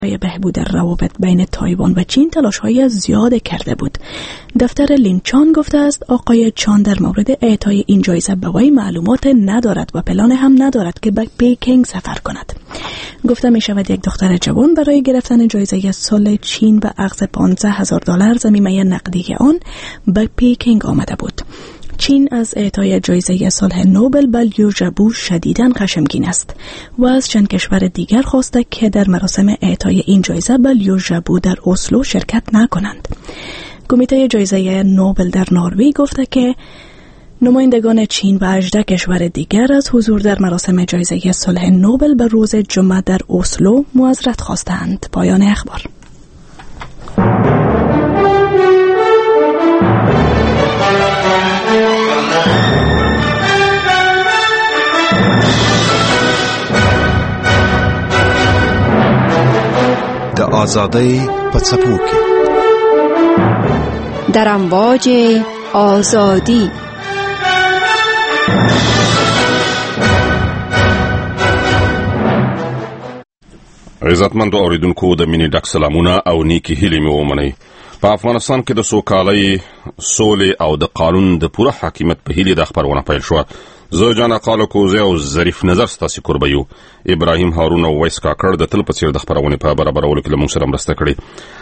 برای بهبود روابط بین تایوان و چین تلاش‌های زیاد کرده بود. دفتر لین چان گفته است آقای چان در مورد اعطای این جایزه به وی معلومات ندارد و پلان هم ندارد که به پکینگ سفر کند. گفته می شود یک دختر جوان برای گرفتن جایزه سال چین به عقد $15,000 ضمیمه نقدی آن به پکینگ آمده بود. چین از اعطای جایزه صلح نوبل به لیو ژابو شدیداً خشمگین است و از چند کشور دیگر خواسته که در مراسم اعطای این جایزه به لیو ژابو در اسلو شرکت نکنند. کمیته جایزه نوبل در نروژ گفته که نمایندگان چین و 18 کشور دیگر از حضور در مراسم جایزه صلح نوبل به روز جمعه در اسلو معذرت خواستند. پایان اخبار. د آزادۍ په څپو کې در امواج آزادی. عزتمندو اوریدونکو د مینې ډک سلامونه او نیکی هیلې مې ومنئ. په افغانستان کې د سوکالۍ، سولې او د قانون د پوره حاکمیت په هیلې د خبرونه پیل شوه. زه جان اقال کوزه او ظریف نظر ستاسو کوربه یو. ابراهیم هارون او ویس کاکړ د تل په څیر د خبرونه په برابرولو کې له موږ سره مرسته کړې.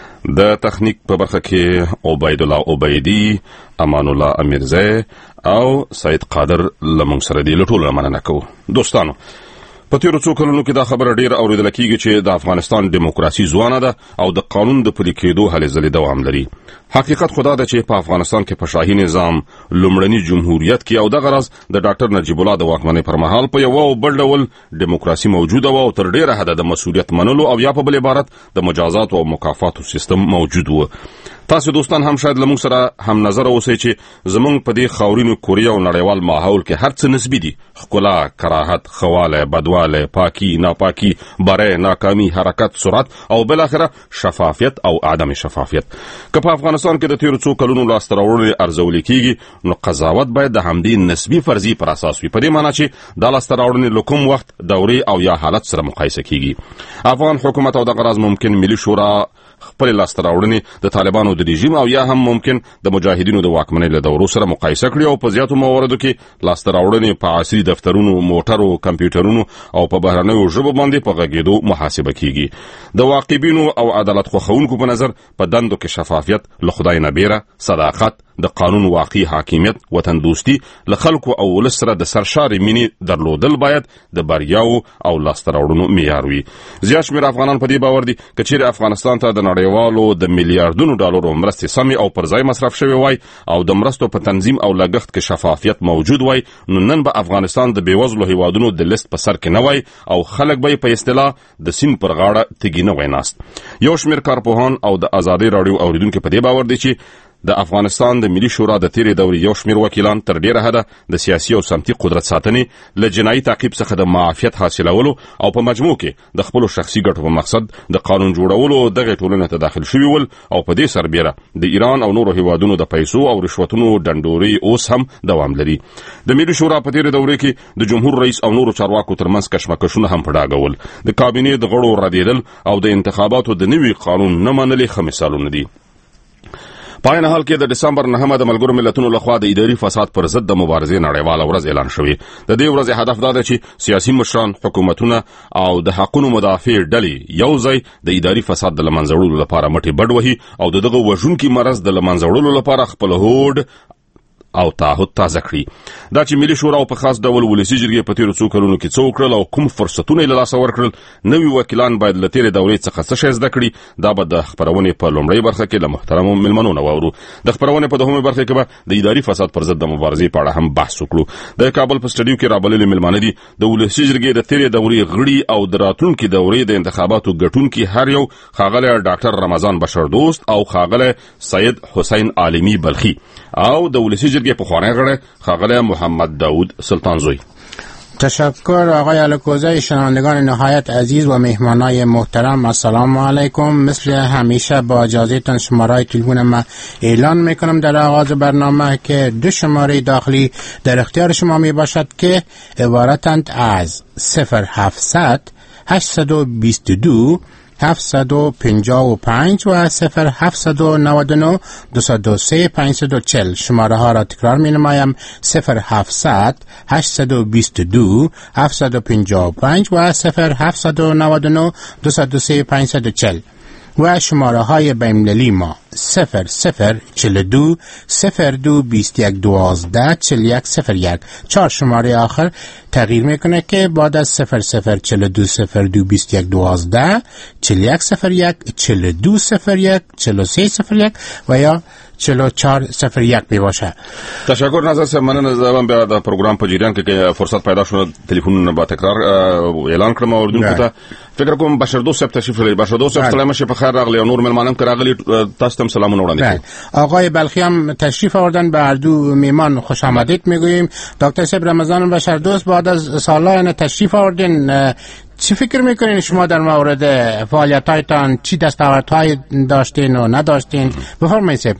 د تخنیک په برخه کې عبید الله عبیدی، امان الله امیرزی او سید قادر له موږ سره دی. لټول مننه کوو. دوستانو، په تیرو څو کلونو کې دا خبره ډیره اوریدل کیږي چې د افغانستان دیموکراسي ځوانه ده او د قانون د پلي کېدو هلې ځلې دوام لري. حقیقت خدا ده چې په افغانستان کې په شاهي نظام، لومړني جمهوریت کې او د غرض د ډاکټر نجیب الله د واکمنۍ پر مهال په یو او بل ډول دیموکراسي موجوده و او تر ډیره حده د مسؤلیت منلو او یا په بل عبارت د مجازات او مکافاتو سیستم موجود و. تاسو دوستان هم شاید لمون سره هم نظر اوسئ چې زمونږ په دې خاورینو کوریا او نړیوال ماحول کې هر څه نسبی دي: ښکلا، کراهت، خواله، بدواله، پاکی، ناپاکی، بره، ناکامی، حرکت، سرعت او بل اخره شفافیت او عدم شفافیت. که په افغانستان کې د تیرو څو کلونو لاسته راوړنې ارزول کیږي، نو قضاوت باید د همدې نسبی فرضي پر اساس وي. په دې معنی چې د لاسته راوړنې له کوم وخت، دورې او یا حالت سره مقایسه کیږي. افغان حکومت او د غرض ممکن ملي شورا خپل لاسته راوړنې د طالبانو د رژیم او یا هم ممکن د مجاهدینو د واکمنۍ له دورو سره مقایسه کړي او په زیاتو مواردو کې لاسته راوړنې په عصري دفترونو، موټرو، کمپیوټرونو او په بهرنیو ژبو باندې په غږېدو محاسبه کیږي. د واقعبینو او عدالت خوښونکو په نظر په دندو کې شفافیت، له خدای نه بیره، صداقت، د قانون واقعي حاکمیت، وطن دوستی، له خلکو او ولس سره د سرشارې مینې درلودل باید د بریاو او لاسته راوړنو معیار وي. زیات شمېر افغانان په دې باور دي که چیرې افغانستان ته د نړیوالو د میلیارډونو ډالرو مرستې سمې او پر ځای مصرف شوې وای او د مرستو په تنظیم او لګښت کې شفافیت موجود وای، نو نن به افغانستان د بېوزلو هیوادونو د لیست په سر کې نه وای او خلک به په اصطلاح د سیند پر غاړه تږي نه وای ناست. یو شمېر کارپوهان او د ازادۍ راډیو اوریدونکو په دې باور دي چې د افغانستان د ملي شورا د تیرې دورې یو شمېر وکیلان تر ډیره حده د سیاسي او سمتي قدرت ساتنې له جنایي تعقیب څخه د معافیت حاصلولو او په مجموع کې د خپلو شخصي ګټو په مقصد د قانون جوړولو دغه ټولنې ته داخل شوي ول او په دې سربیره د ایران او نورو هیوادونو د پیسو او رشوتونو ډنډوري اوس هم دوام لري. د ملي شورا په تیرې دورې کې د جمهور رئیس او نورو چارواکو ترمنځ کشمکشونه هم په ډاګه ول. د کابینې د غړو ردېدل او د انتخاباتو د نوي قانون نه منلې ښه مثالونه دي. په عین حال کې د دسمبر 9 د ملګرو ملتونو لخوا د اداري فساد پر ضد د مبارزې نړیواله ورځ اعلان شوې. د دې ورځې هدف دا دی چې سیاسي مشران، حکومتونه او د حقوقو مدافع ډلې یو ځای د اداري فساد د لمنځه وړلو لپاره مټې بډ وهي او دغه وژونکي مرض د لمنځه وړلو لپاره خپل هوډ او تعهد تازه کړي. دا چې ملي شورا په خاص ډول ولسي جرګې په تیرو څو کلونو کې څه وکړل او کوم فرصتونه یې له لاسه ورکړل، نوي وکیلان باید له تیرې دورې څخه څه شی زده کړي، دا به د خپرونې په لومړۍ برخه کې له محترمو مېلمنو نه واورو. د خپرونې په دوهمه برخه کې به د اداري فساد پر ضد د مبارزې په اړه هم بحث وکړو. د کابل په سټډیو کې رابللي مېلمانه دي د ولسي جرګې د تیرې دورې غړي او د راتلونکي دورې د انتخاباتو ګټونکي هر یو ښاغلی ډاکټر رمضان بشردوست او ښاغلی سید حسین عالمی بلخی او د ولسي جرګې پخوانی غړی ښاغلی محمد داود سلطانزوی. تشکر آقای الکوزه. شنوندگان نهایت عزیز و مهمانای محترم، السلام علیکم. مثل همیشه با اجازهتان شماره تلفن ما اعلان میکنم در آغاز برنامه که 2 شماره داخلی در اختیار شما می باشد که عبارتند از 0700 822 755 و 0799 203 540. شماره ها را تکرار می نمایم: 0700 822 755 و 0799 203 540. و شماره های بین‌المللی ما 0042 02 21 12 41 01. 4 شماره آخر تغییر میکنه که بعد از 0042 02 21 12 41 01 42 01 43 01 و یا 4401 می باشه. تشکر نظر صاحب. مننه. زه بیا د پروګرام په جریان کې فرصت پیدا شو ټلیفونونه به تکرار اعلان کړم اوردونکو ته. فکر کوم بشردوست صاحب تشریف لري. بشردوست صاحب سلام شه، په خیر راغلی. او نور مهمانان که راغلی تاسو ته سلامونه وړاندې. آقای بلخی هم تشریف آوردن. به هر دو میمان خوش آمدید میگوییم. دکتر صاحب رمضان بشردوست، بعد از سالها تشریف آوردین، چی فکر میکنین شما در مورد فعالیت‌هایتان؟ چی دستاوردهای داشتین و نداشتین؟ بفرمایید.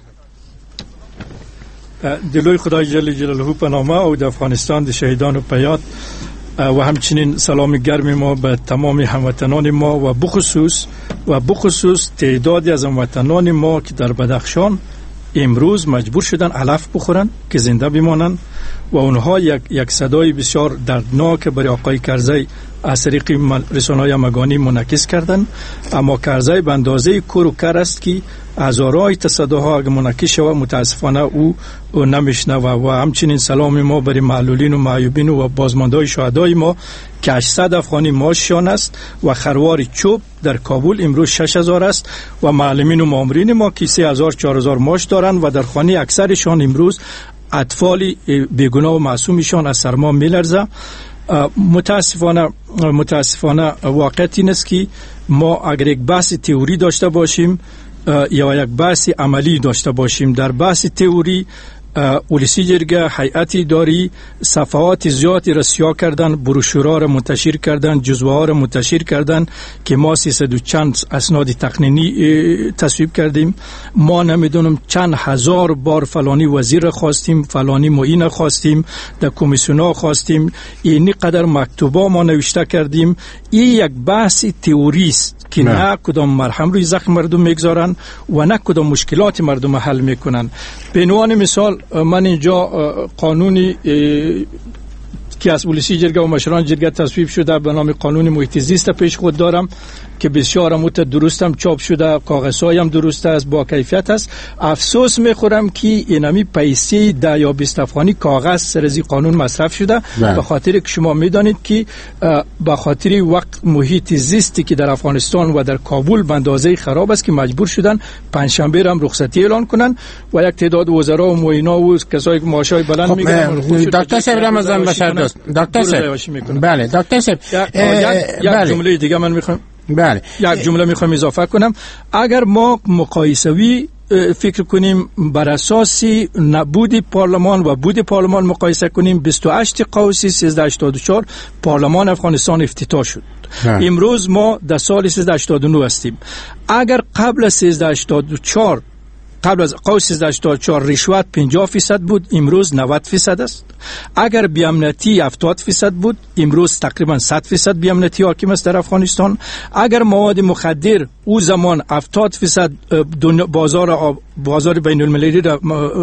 د لوی خدای جل جلاله په نامه او د افغانستان د شهیدانو په یاد و همچنین سلام گرم ما به تمام هموطنان ما و بخصوص تعدادی از هموطنان ما که در بدخشان امروز مجبور شدن علف بخورن که زنده بمانن و اونها یک صدای بسیار دردناک برای آقای کرزی از طریق رسانه‌های مگانی منعکس کردن. اما کرزی به اندازه کور و کر است که هزارهای صداها اگه منعکس شود متاسفانه او نمیشنوه. و همچنین سلام ما برای معلولین و معیوبین و بازماندهای شهدای ما که 800 افغانی معاششان است و خروار چوب در کابل امروز 6000 است و معلمین و مامورین ما که 3000 4000 معاش دارند و در خانه اکثرشان امروز اطفال بیگناه و معصومشان از سرما میلرزه. متاسفانه واقعیت این است که ما اگر یک بحث تئوری داشته باشیم یا یک بحث عملی داشته باشیم، در بحث تئوری ولسی جرگه هیئتی داری صفحات زیادی را سیاه کردن، بروشورها را منتشر کردن، جزوه ها را منتشر کردن که ما 300 و چند اسناد تقنینی تصویب کردیم. ما نمیدونم چند هزار بار فلانی وزیر را خواستیم، فلانی معین خواستیم، در کمیسیون ها خواستیم، اینی قدر مکتوبا ما نوشته کردیم. این یک بحث تئوری است که نه کدام مرهم روی زخم مردم میگذارن و نه کدام مشکلات مردم حل میکنن. به عنوان مثال من اینجا قانونی که از ولسی جرگه و مشران جرگه تصویب شده به نام قانون محیط زیست پیش خود دارم که بسیار درستم چاپ شده، کاغذهای هم درست است، با کیفیت است. افسوس میخورم که اینمی پیسه 10 یا 20 افغانی کاغذ سر از قانون مصرف شده به خاطر که شما میدانید که به خاطر وقت محیط زیستی که در افغانستان و در کابل به اندازه خراب است که مجبور شدن پنجشنبه هم رخصتی اعلان کنن و یک تعداد وزرا و معینا و کسایی که معاشای بلند میگیرن. دکتر صاحب رمضان بشردوست، دکتر صاحب، بله دکتر صاحب، یک جمله دیگه من میخوام یک جمله میخوام اضافه کنم. اگر ما مقایسوی فکر کنیم بر اساس نبود پارلمان و بود پارلمان مقایسه کنیم، 28 قوس 1384 پارلمان افغانستان افتتاح شد. امروز ما در سال 1389 هستیم. اگر قبل از 1384 قبل از قوس 1384 رشوت 50% بود، امروز 90% است. اگر بیامنیتی 70% بود، امروز تقریبا 100% بیامنیتی حاکم است در افغانستان. اگر مواد مخدر او زمان 70% بازار بین المللی را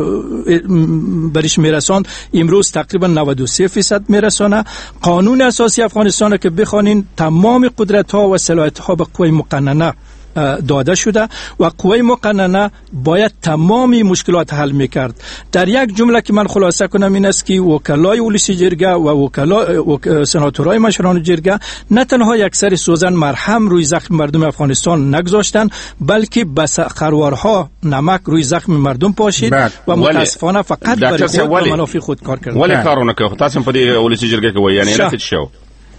برش میرساند، امروز تقریبا 93% میرسانه. قانون اساسی افغانستان که بخوانین تمام قدرت ها و صلاحیت ها به قوه مقننه داده شده و قوه مقننه باید تمامی مشکلات حل میکرد. در یک جمله که من خلاصه کنم این است که وکلای ولسی جرگه و سناتورای مشران جرگه نه تنها یک سر سوزن مرهم روی زخم مردم افغانستان نگذاشتن، بلکه بس خروارها نمک روی زخم مردم پاشید و متاسفانه فقط برای خود و منافع خود کار کردن. ولی کارونه که تاسو په دې ولسی جرګه کې وایي یعنی نه شو.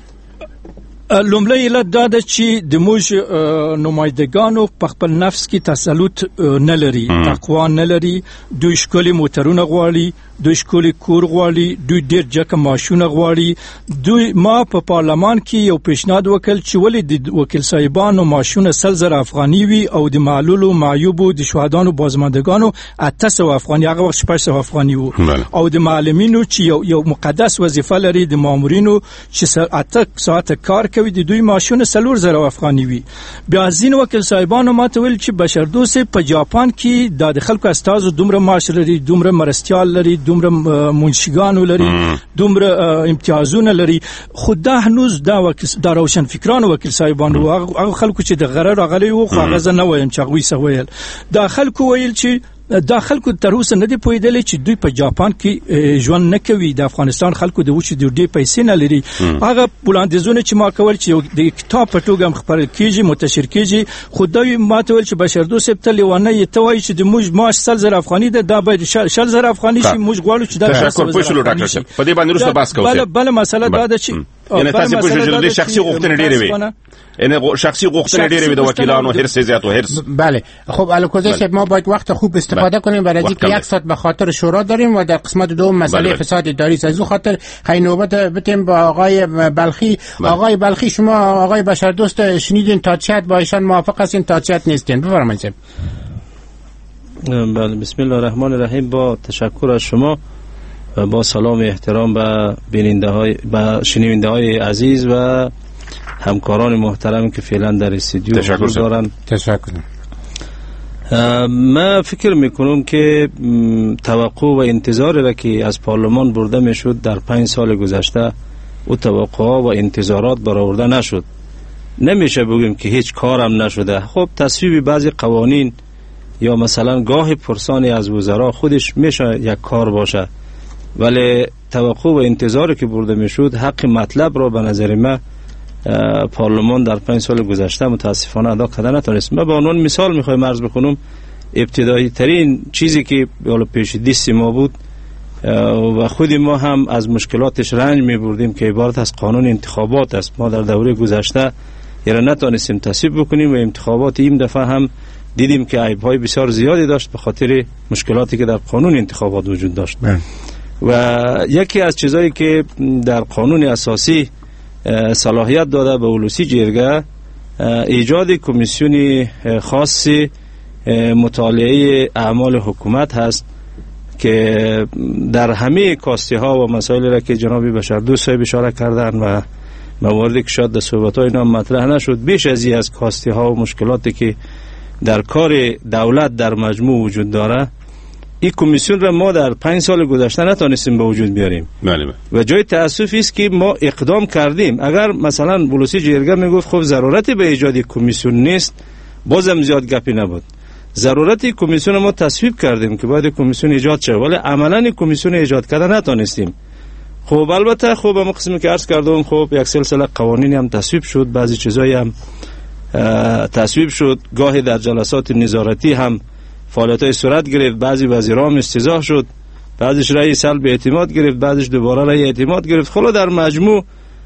لومړی علت دا ده چې د موږ نمایندګانو په خپل نفس کې تسلط نه لري، تقوا نه لري. دوی ښکلي موټرونه غواړي، دوی ښکلي کور غواړي، دوی ډېر جکه معاشونه غواړي. دوی ما په پارلمان کې یو پیشنهاد وکړ چې ولې د وکیل صاحبانو معاشونه 100,000 افغاني وي او د معلولو معیوبو د شهدانو بازماندگانو 800 افغاني، هغه وخت 600 افغاني وو، او د معلمینو چې یو مقدس وظیفه لري، د مامورینو چې 8 ساعت کار کوي، د دوی معاشونه 4,000 افغاني وي. بیا ځین وکیل صاحبانو ماته ویل چې بشردوست په جاپان کې د خلکو استازو دومره معاش لري، دومره مرستيال لري، دومره منشګانو لري، دومره امتیازونه لري. خدا هنوز دا روشن فکرانو وکیل صاحبانو هغه خلکو چې د غره راغلي وو، خو هغه نه وایم چې هغه سویل دا خلکو ویل چې دا خلکو تر اوسه نه دی پوهیدلی چې دوی په جاپان کې ژوند نه کوي، د افغانستان خلکو د وچې د ډېرې پیسې نه لري. هغه وړاندیزونه چې ما کول چې د کتاب په توګه هم خپرل کېږي، منتشر کېږي، خو دوی ما ته ویل چې بشردوست صاحب ته لیوانه یې ته وایي چې د موږ معاش 100,000 افغاني ده، دا باید 100,000 افغاني شي، موږ غواړو چې دا 100,000 افغاني شي. په دې باندې وروسته بحث کوو. بله مسله دا ده چې یعنی تاسو په جوړ شخصي غوښتنې ډېرې وي، یعنی شخصي غوښتنې ډېرې وي د وکیلانو، هرڅ زیات او هرڅ. بله خب الکوزی صاحب ما باید وقت خوب استفاده کنیم برای اینکه 1 ساعت به خاطر شورا داریم و در قسمت دوم مسئله فساد اداری از او خاطر خیلی نوبت بتیم با آقای بلخی. آقای بلخی شما آقای بشردوست شنیدین تا چت با ایشان موافق هستین تا چت نیستین؟ بفرمایید. بله بسم الله الرحمن الرحیم. با تشکر از شما، با سلام احترام به شنونده های عزیز و همکاران محترم که فعلا در استودیو حضور دارن. تشکر. من فکر میکنم که توقع و انتظاری را که از پارلمان برده میشد در 5 سال گذشته او توقع و انتظارات برآورده نشد. نمیشه بگیم که هیچ کارم نشده. خب تصویب بعضی قوانین یا مثلا گاه پرسانی از وزرا خودش میشه یک کار باشه، ولی توقع و انتظاری که برده میشد حق مطلب را به نظر من پارلمان در 5 سال گذشته متاسفانه ادا کرده نتونست. من به عنوان مثال میخوایم عرض بکنم ابتدایی ترین چیزی که پیش دست ما بود و خود ما هم از مشکلاتش رنج میبردیم که عبارت از قانون انتخابات است. ما در دوره گذشته یعنی نتونستیم تصویب بکنیم و انتخابات این دفعه هم دیدیم که عیب‌های بسیار زیادی داشت به خاطر مشکلاتی که در قانون انتخابات وجود داشت. و یکی از چیزایی که در قانون اساسی صلاحیت داده به اولوسی جرگه ایجاد کمیسیون خاص مطالعه اعمال حکومت هست که در همه کاسته ها و مسائلی را که جناب بشردوست صاحب اشاره کردن و مواردی که شاید در صحبت های اینا مطرح نشد، بیش از کاسته ها و مشکلاتی که در کار دولت در مجموع وجود داره، این کمیسیون را ما در 5 سال گذشته نتونستیم به وجود بیاریم. و جای تأسف است که ما اقدام کردیم. اگر مثلا بلوسی جرگه میگفت خب ضرورتی به ایجاد کمیسیون نیست، بازم زیاد گپی نبود. ضرورتی کمیسیون ما تصویب کردیم که باید کمیسیون ایجاد شه، ولی عملاً کمیسیون ایجاد کردن نتونستیم. خب البته خب هم قسمی که عرض کردم، خب یک سلسله قوانین هم تصویب شد، بعضی چیزایی هم تصویب شد، گاهی در جلسات نظارتی هم فعالیت‌های صورت گرفت، بعضی وزیران استیضاح شد، بعضیش رأی سلب اعتماد گرفت، بعضیش دوباره رأی اعتماد گرفت. خلا در مجموع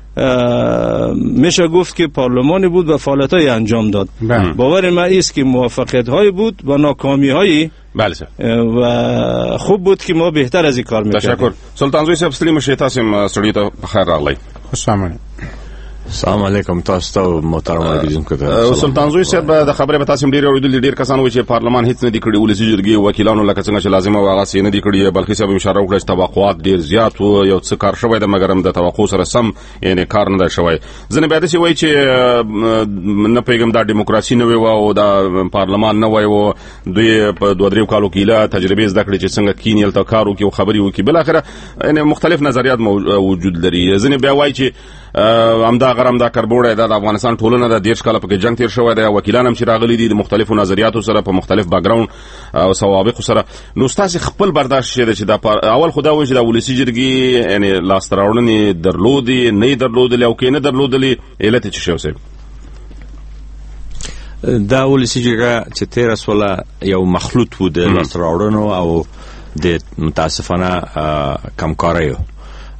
میشه گفت که پارلمانی بود و فعالیت‌های انجام داد. باور من است که موفقیت‌های بود و ناکامی‌هایی. بله و خوب بود که ما بهتر از این کار می‌کردیم. تشکر. سلطان زوی صاحب سلیم شه تاسو سړی ته بخیر راغلی. خوش آمدید. السلام علیکم تاسو ته محترم اوریدونکو. سلطان زوی صاحب د خبره به تاسو ډیر اوریدل، ډیر کسان وایي چې پارلمان هیڅ نه دی کړی، ولسی جرګې وکیلانو لکه څنګه چې لازمه واغه سي نه دی کړی، بلکې صاحب اشاره وکړه چې توقعات ډیر زیات وو، یو څه کار شوی د مګرم د توقع سره سم یعنی کار نه دی شوی. ځنه بیا د سی وایي چې نه پیغام د دیموکراسي نه وي او د پارلمان نه وي او دوی په 2-3 کالو کې لا تجربه زده کړې چې څنګه کینیل تا کارو کې خبري وکي، بل اخره یعنی مختلف نظریات موجود لري. ځنه بیا وایي چې امدا غرام دا کربوړی د افغانستان ټولنه د 10 کال په جنگ تیر شوی دی، وکیلان هم چې راغلي دي د مختلفو نظریاتو سره په مختلف بیکګراوند او سوابق سره. نو تاسو خپل برداشت شه چې دا اول خدا وایي چې د ولسی جرګې یعنی لاستراوړنې درلودي نه درلودلې او کې نه درلودلې علت چې شو سه دا ولسی جرګه چې 13 سوله یو مخلوط و د لاستراوړنو او د متاسفانه کمکاریو.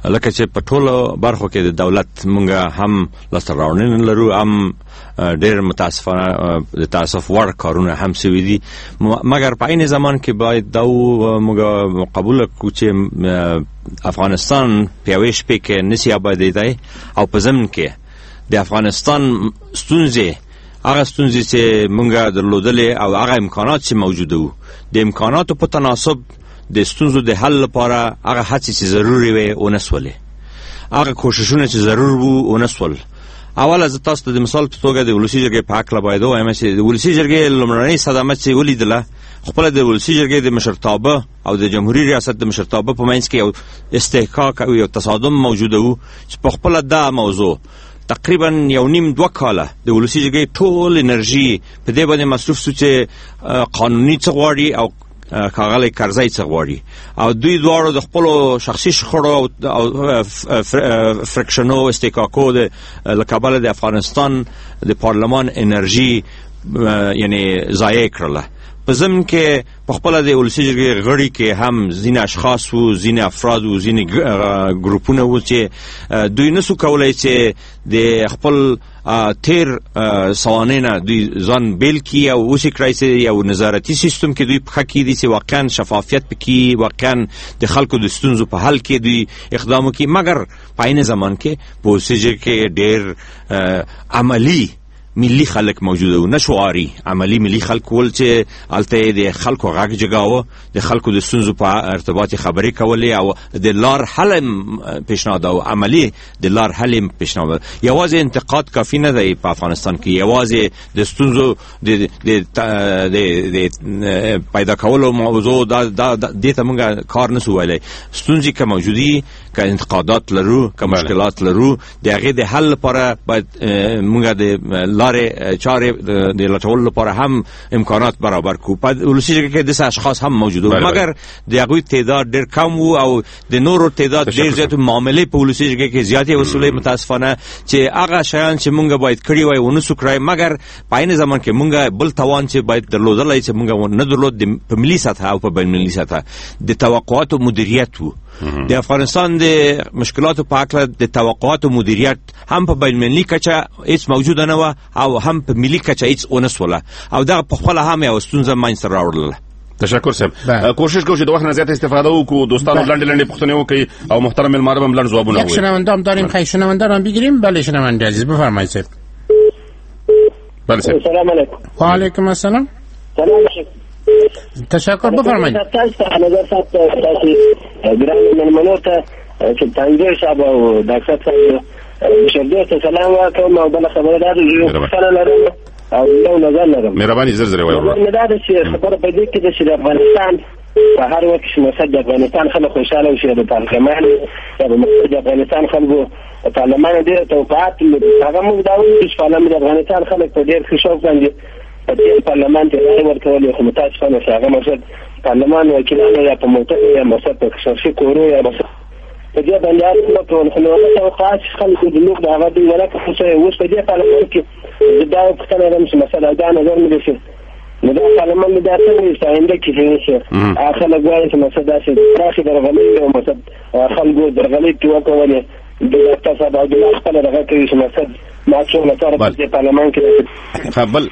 لکه چې په ټولو برخو کې د دولت مونږ هم لاسته راوړنې لرو، هم ډېر متاسفانه د تاسف وړ کارونه هم سوي دي، مګر په عین زمان کې باید دا مونږ قبول کړو چې افغانستان په یوې شپې کې نشي آبادېدی، او په ضمن کې د افغانستان ستونزې هغه ستونزې چې مونږ درلودلې او هغه امکانات چې موجوده وو، د امکاناتو په تناسب د ستونزو د حل لپاره هغه هڅې چې ضروري وي ونه سولې، هغه کوششونه چې ضرور وو ونه سول. اوله زه تاسو ته د مثال په توګه د ولسي جرګې په هکله باید ووایم چې د ولسي جرګې لومړنۍ صدمه چې ولیدله، خپله د ولسي جرګې د مشرتابه او د جمهوري ریاست د مشرتابه په منځ کې یو استحقاق او یو تصادم موجوده وو چې په خپله دا موضوع تقریبا 1.5-2 کاله د ولسي جرګې ټول انرژي په دې باندې مصروف شو چې قانوني څه غواړي او کاغلی کرزی څه غواړي، او دوی دواړو د خپلو شخصي شخړو او فرکشنو استحقاقو له کبله د افغانستان د پارلمان انرژي یعنی ضایع کړله. په ضمن کې په خپله د ولسي جرګې غړي کې هم ځینې اشخاص وو، ځینې افراد وو، ځینې ګروپونه وو چې دوی نسو کولی چې د خپل تیر سوانح نه دوی ځان بیل کړي او وشي کړی چې یو نظارتي سیستم کې دوی پښه کېږدي چې واقعا شفافیت پکې، واقعا د خلکو د ستونزو په حل کې دوی اقدام وکړي. مګر په عین زمان کې په ولسي جرګې کې ډېر عملي ملي خلک موجوده و، نه شعاري، عملي ملي خلک ول چې هلته د خلکو غږ جګاوه، د خلکو د ستونزو په ارتباط خبرې کولې او د لار حل پیشنهاد او عملي د لار حل پیشنهاد. یوازې انتقاد کافي نه دی په افغانستان کې، یوازې د ستونزو د پیدا کولو موضوع دې ته موږ کار نسو ویلی. ستونزې که موجودي، که انتقادات لرو، که مشکلات لرو، د هغې د حل لپاره باید موږ د لارې چارې د لټولو لپاره هم امکانات برابر کړو. په ولسي جرګې کې داسې اشخاص هم موجود وو، مګر د هغوی تعداد ډېر کم وو او د نورو تعداد ډېر زیات. معاملې په ولسي جرګې کې زیاتې وسولې متاسفانه چې هغه شیان چې موږ باید کړي وای ونه سو کړی، مګر په عین زمان کې موږ بل توان چې باید درلودلی چې موږ نه درلود په ملي سطحه او په بین المللي سطحه د توقعاتو مدیریت وو. د افغانستان د مشکلاتو په اړه د توقعاتو مدیریت هم په بین المللي کچه هیڅ موجوده نه وه او هم په ملي کچه هیڅ ونه سوله، او دغه په خپله هم یوه ستونزه منځته راوړله. تشکر صاحب. کوشش کوو چې د وخت نه زیاته استفاده وکړو، دوستانو لنډې لنډې پوښتنې وکړي او محترم مېلمانه به هم لنډ ځوابونه ووایي. یک شنونده هم داریم، خیلی شنونده رو هم بگیریم. بله شنونده عزیز بفرمایید صاحب. بله صاحب. السلام علیکم. و علیکم السلام. سلام. تشکر بفرمایید. نظر صاحب تاسو ګران مېلمنو ته چې تنګیر صاحب او ډاکټر صاحب شردو ته سلام وکړم او بل خبره ده چې خبره لرم او یو نظر لرم. مهرباني زر زر وایو. نه دا چې خبره په دې کې چې د افغانستان په هر وخت چې مسد د افغانستان خلک خوشاله وي، د پارلمان د افغانستان خلکو پارلمان ډېر توقعات هغه موږ دا وایو چې پارلمان د افغانستان خلک په ډېر ښه شوق باندې په دې پارلمان کې رایې ورکولې، خو متاسفانه چې هغه مقصد پارلمان وکیلانو یا په موټر یا مقصد په شخصي کورو یا مقصد په دې باندې اړ ټول خو نو توقعات خلکو د لوګ د هغه دی ولکه څه اوس په دې پارلمان کې دا پښتنه رم چې مثلا دا نظر مې شي نو دا پارلمان د څنګه ستاینده کې شي اخر لګوي چې مثلا چې راشي درغلي او مثلا خلکو درغلي کې وکولې د ډاکټر صاحب د خپل دغه کوي چې مثلا ما څو لپاره په پارلمان کې خپل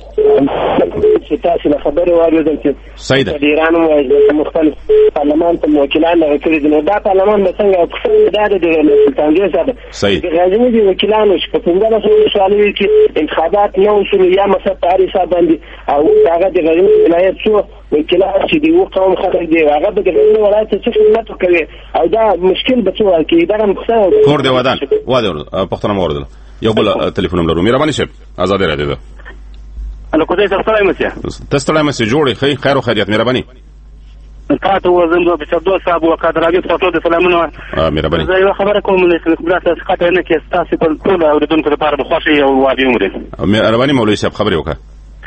چې تاسو له خبرې واورېدل چې صحیح ده د ایران مختلف پارلمان ته وکیلان راغلي دي، نو دا پارلمان به څنګه پښتون دا د تنګیر صاحب صحیح د غازی دي وکیلانو چې په څنګه سره سوالوي چې انتخابات نه وشول یا مثلا په حساب باندې او هغه د غازی ولایت شو وکیلان چې دی قوم خلک دی هغه د غازی ولایت څخه خدمت کوي او دا مشکل به څه کې دا مخصوص کور دی ودان پښتون موردل یو بل ټلیفون نمبر مهرباني شه آزاد راځي ده. الو کوزه ستړی مشه تستړی مشه جوړي خیر او خیریت مهرباني تاسو وزن په څو صاحب وکړه ټول د سلامونه مهرباني زه یو خبره کوم چې خبره تاسو خاطر نه کې تاسو په ټول اوریدونکو لپاره د خوشي او وادي عمر مهرباني مولوي صاحب خبرې وکړه.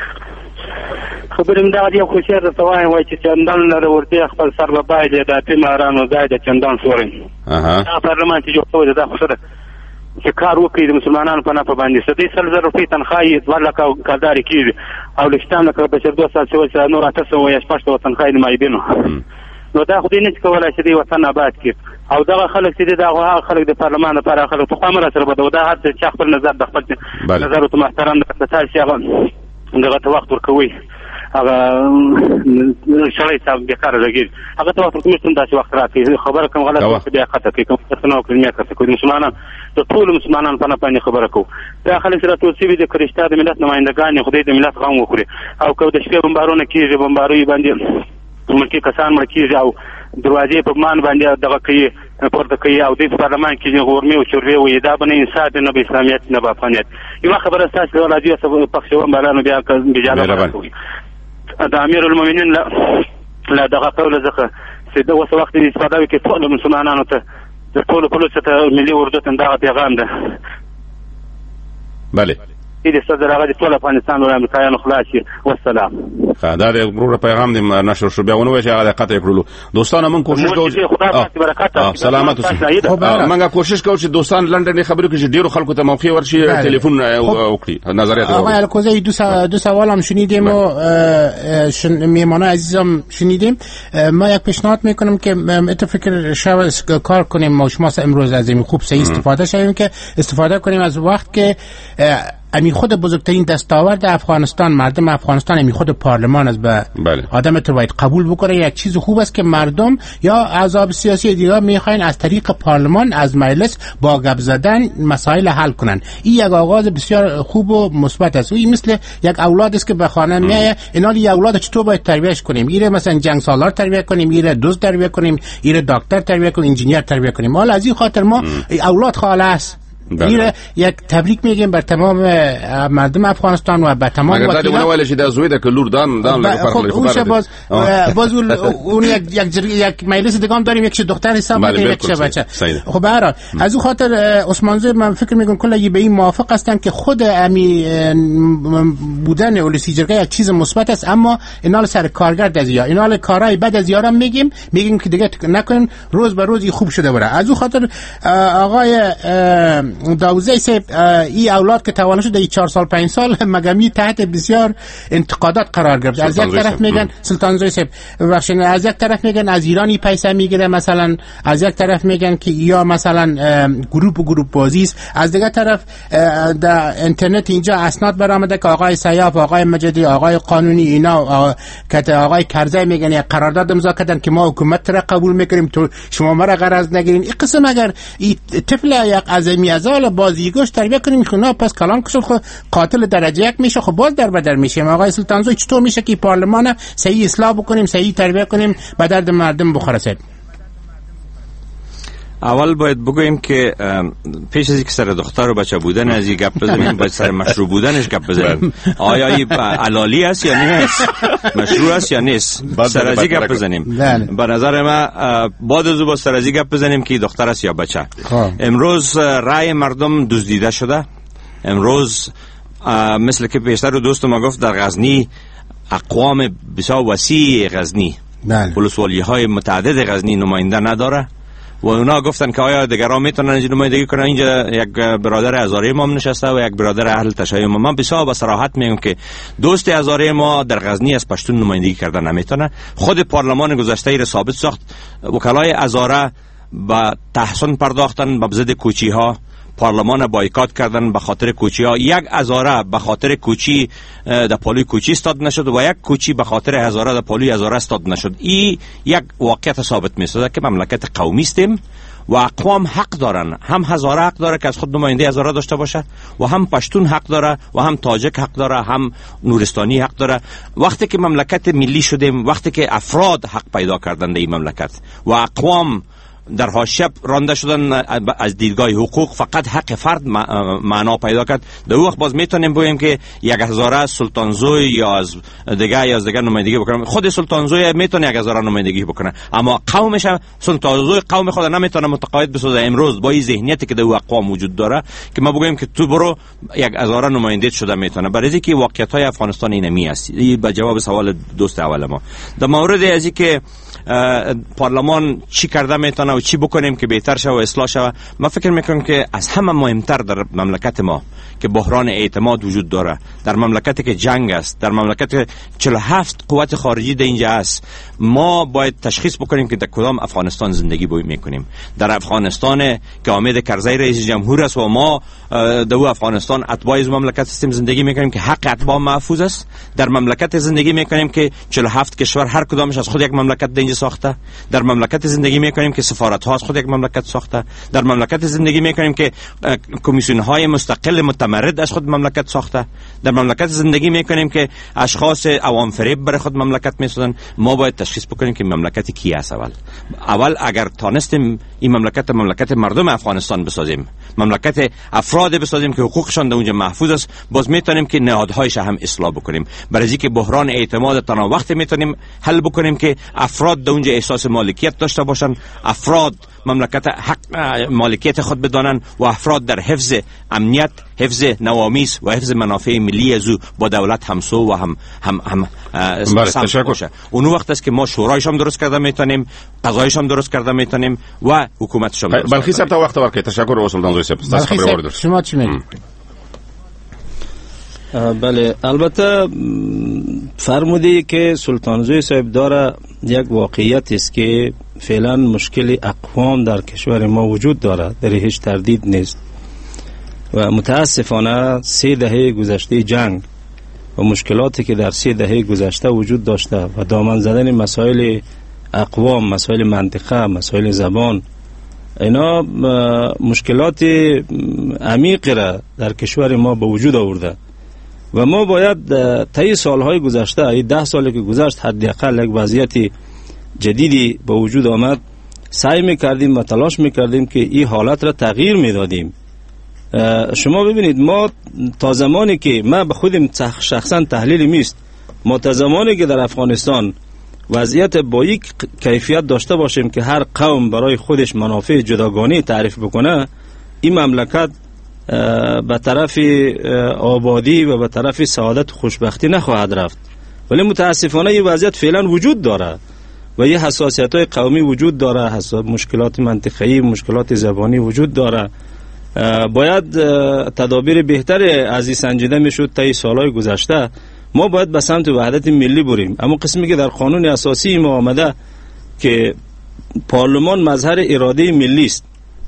خبرم دا دی خو شهر ته وای چې چندان لره ورته خپل سر به باید د تیمارانو ځای د چندان سورین دا پارلمان چې جوړ شوی دا خو سره چې کار وکړي د مسلمانانو په نافه باندې ستې 100,000 روپۍ تنخواهي ولکه کارداري کیږي او لښتان لکه بشر 2 سال چې نور 800 یا 800 تنخواهي مایبینو نو دا خو دې نشي کولای چې دې وطن آباد کړي او دغه خلک چې دا هغه خلک د پارلمان لپاره خلک په خامره سره بده دا هر څه خپل نظر د خپل نظر او محترم د تاسو هغه دغه وخت ورکوي هغه شړای صاحب بیکار لګي هغه ته وخت کوم داسې وخت راځي خبره کوم غلط بیا خطا کوي کوم څه نو کړی کوي مسلمانان ته ټول مسلمانان په نه خبره کوي دا خلک سره ټول سی د کرشتا د ملت نمائندګان خدای د ملت غم وکړي او کو د شپې بمبارونه کیږي بمباروي باندې ملکی کسان مړ کیږي او دروازې په مان باندې دغه کوي پورته کوي او د پارلمان کې غورمي او چورې وي دا باندې انصاف نه به اسلامیت نه به افغانیت یو خبره تاسو راځي او پښتو باندې بیا بجاله کوي د امیر المؤمنین لا دغه قول زخه چې د وسه وخت استفاده وکړي ټول مسلمانانو ته د ټول پولیس ته ملي اردو ته دا پیغام ده بله دې صدر هغه ټول افغانستان او امریکایانو خلاصي والسلام دا د ګروپ پیغام دی نشر شو بیا ونه چې هغه قطع کړلو دوستانو موږ کوشش کوو سلامت اوسئ موږ کوشش کوو چې دوستان لندن خبرو کې ډیرو خلکو ته موقع ورشي تلیفون وکړي نظریات آقای الکوزی دو سوال هم شنیدیم و میهمانان عزیزم شنیدیم ما یک پیشنهاد میکنم که فکر شب کار کنیم ما شما امروز از این خوب صحیح استفاده شویم که استفاده کنیم از وقت که امی خود بزرگترین دستاورد افغانستان مردم افغانستان امی خود پارلمان از به آدم تو باید قبول بکنه یک چیز خوب است که مردم یا احزاب سیاسی دیگر میخواین از طریق پارلمان از مجلس با گپ زدن مسائل حل کنن این یک آغاز بسیار خوب و مثبت است این مثل یک اولاد است که به خانه میایه اینا یک اولاد چطور باید تربیتش کنیم ایره مثلا جنگ سالار تربیت کنیم ایره دوست تربیت کنیم ایره دکتر تربیت کنیم انجینیر تربیت کنیم حالا از این خاطر ما اولاد خاله است این یک تبریک میگیم بر تمام مردم افغانستان و بر تمام وکیلان. اگر دادی ولی شده زویده که لور دان خب باز اون یک مجلس دیگه هم داریم یک دختر حساب میکنیم یک بچه. خب به هر حال از اون خاطر عثمان زوی من فکر میکنم کلا به این موافق هستم که خود امی بودن اولسی جرگه یک چیز مثبت است اما اینا سر کارگرد از یا اینا کارهای بد از یارم میگیم که دیگه نکنین روز به روز خوب شده بره. از اون خاطر آقای داوزی صاحب این اولاد که توانه شده 4 سال 5 سال مگمی تحت بسیار انتقادات قرار گرفت. از یک طرف میگن سلطان زوی صاحب بخشید از یک طرف میگن از ایرانی پیسه میگیره مثلا از یک طرف میگن که یا مثلا گروپ بازی است از دیگه طرف در اینترنت اینجا اسناد برآمده که آقای سیاف آقای مجدی آقای قانونی اینا که آقای کرزی میگن یک قرارداد امضا کردن که ما حکومت را قبول میکنیم تو شما ما را غرض نگیرین. این قسم اگر این طفل یک عظیمی ازال بازیگوش تربیت کنیم خونه پس کلان کشل خود قاتل درجه 1 میشه خب باز در بدر میشه. آقای سلطان زوی چطور میشه که پارلمان صحیح اصلاح بکنیم صحیح تربیت کنیم به درد مردم بخوره؟ صاحب اول باید بگوییم که پیش از اینکه سر دختر و بچه بودن از این گپ بزنیم باید سر مشروع بودنش گپ بزنیم. آیا این علالی است یا نیست؟ مشروع است یا نیست؟ سر از این گپ بزنیم. به نظر ما بعد از با سر از این گپ بزنیم که دختر است یا بچه. امروز رای مردم دزدیده شده. امروز مثل که پیشتر دوست ما گفت در غزنی اقوام بسیار وسیع غزنی ولسوالی های متعدد غزنی نماینده نداره و اونا گفتن که آیا دیگران میتونن اینجا نمایندگی کنن. اینجا یک برادر هزاره ما نشسته و یک برادر اهل تشیع ما. من بسیار با صراحت میگم که دوست هزاره ما در غزنی از پشتون نمایندگی کردن نمیتونه. خود پارلمان گذشته ای را ثابت ساخت. وکلای هزاره با تحسن پرداختن به ضد کوچی ها، پارلمان بایکات کردن به خاطر کوچی ها. یک هزاره به خاطر کوچی در پالوی کوچی استاد نشد و یک کوچی به خاطر هزاره در پالوی هزاره استاد نشد. این یک واقعیت ثابت می‌سازد که مملکت قومی استیم و اقوام حق دارن. هم هزاره حق داره که از خود نماینده هزاره داشته باشه و هم پشتون حق داره و هم تاجک حق داره هم نورستانی حق داره. وقتی که مملکت ملی شدیم، وقتی که افراد حق پیدا کردن در این مملکت و اقوام در حاشیه رانده شدن از دیدگاه حقوق، فقط حق فرد معنا پیدا کرد. در وقت باز میتونیم بگیم که یک هزاره سلطان زوی یا از دیگه نمایندگی بکنه. خود سلطان زوی میتونه یک هزاره نمایندگی بکنه اما قومش سلطان زوی قوم خود نمیتونه متقاعد بسازه. امروز با این ذهنیتی که در اقوام وجود داره که ما بگیم که تو برو یک هزاره نماینده شده میتونه. برای اینکه واقعیت های افغانستان اینمی است. این به جواب سوال دوست اول ما در مورد از اینکه پارلمان چی کرده میتونه و چی بکنیم که بهتر شه و اصلاح شه. من فکر میکنم که از همه مهمتر در مملکت ما که بحران اعتماد وجود داره، در مملکتی که جنگ است، در مملکتی 47 قوت خارجی در اینجا است، ما باید تشخیص بکنیم که در کدام افغانستان زندگی میکنیم. در افغانستان که حامد کرزی رئیس جمهور است و ما در افغانستان اتباع مملکت هستیم زندگی میکنیم که حق اتباع محفوظ است. در مملکت زندگی میکنیم که 47 کشور هر کدامش از خود یک مملکت در اینجا ساخته. در مملکت زندگی میکنیم که سفارت ها از خود یک مملکت ساخته. در مملکت زندگی میکنیم که کمیسیون های مستقل متمرد از خود مملکت ساخته. در مملکت زندگی میکنیم که اشخاص عوام فریب برای خود مملکت میسازن. ما باید تشخیص بکنیم که مملکت کی است. اول اگر تانستیم این مملکت مردم افغانستان بسازیم، مملکت افراد بسازیم که حقوقشان در اونجا محفوظ است، باز میتونیم که نهادهایش هم اصلاح بکنیم. برای اینکه بحران اعتماد تنها وقت میتونیم حل بکنیم که افراد در اونجا احساس مالکیت داشته باشن، افراد مملکت حق مالکیت خود بدانند و افراد در حفظ امنیت، حفظ نوامیس و حفظ منافع ملی از او با دولت همسو و هم سمت باشه. اون وقت است که ما شورایش هم درست کرده میتونیم، قضایش هم درست کرده میتونیم و حکومتش هم درست. بلخی صاحب تا وقت ورکه. تشکر سلطان زوی صاحب. بلخی صاحب شما چی میگید؟ بله، البته فرمودی که سلطان زوی صاحب داره یک واقعیت است که فعلا مشکل اقوام در کشور ما وجود داره، در هیچ تردید نیست و متاسفانه 3 دهه گذشته جنگ و مشکلاتی که در 3 دهه گذشته وجود داشته و دامن زدن مسائل اقوام، مسائل منطقه، مسائل زبان، اینا مشکلات عمیق را در کشور ما به وجود آورده و ما باید طی سالهای گذشته، 10 سالی که گذشت، حداقل یک وضعیت جدیدی به وجود آمد، سعی میکردیم و تلاش میکردیم که این حالت را تغییر میدادیم. شما ببینید، ما تا زمانی که ما به خودم شخصا تحلیلی میست، ما تا زمانی که در افغانستان وضعیت با یک کیفیت داشته باشیم که هر قوم برای خودش منافع جداگانه تعریف بکنه، این مملکت به طرف آبادی و به طرف سعادت و خوشبختی نخواهد رفت. ولی متاسفانه این وضعیت فعلا وجود داره و یه حساسیت‌های قومی وجود داره، مشکلات منطقه‌ای، مشکلات زبانی وجود داره. باید تدابیر بهتر از این سنجیده میشد. طی سالهای گذشته ما باید به سمت وحدت ملی بریم. اما قسمی که در قانون اساسی ما آمده که پارلمان مظهر اراده ملی است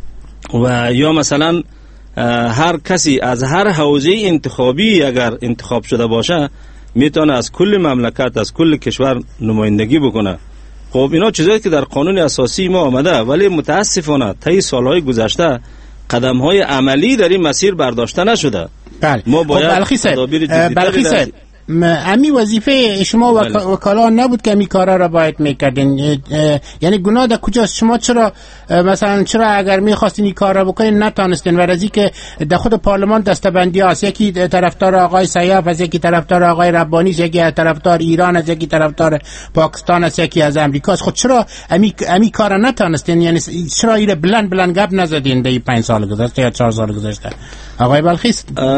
و یا مثلا هر کسی از هر حوزه انتخابی اگر انتخاب شده باشه میتونه از کل مملکت، از کل کشور نمایندگی بکنه. خب اینا چیزایی که در قانون اساسی ما آمده، ولی متاسفانه طی سالهای گذشته قدم‌های عملی در این مسیر برداشته نشده. بله. ما باید بلخی صاحب امی وظیفه شما وکالا نبود که امی کارا را باید میکردین؟ یعنی گناه در کجاست؟ شما چرا مثلا اگر میخواستین این کار را بکنین نتانستین؟ و از اینکه در خود پارلمان دستبندی هست، یکی طرفدار آقای سیاف است، یکی طرفدار آقای ربانی است، یکی طرفدار ایران است، یکی طرفدار پاکستان است، یکی از امریکا است. خود چرا امی کار را نتانستین؟ یعنی چرا این بلند گپ نزدین در 5 سال گذشته یا 4 سال گذشته؟ آقای بلخی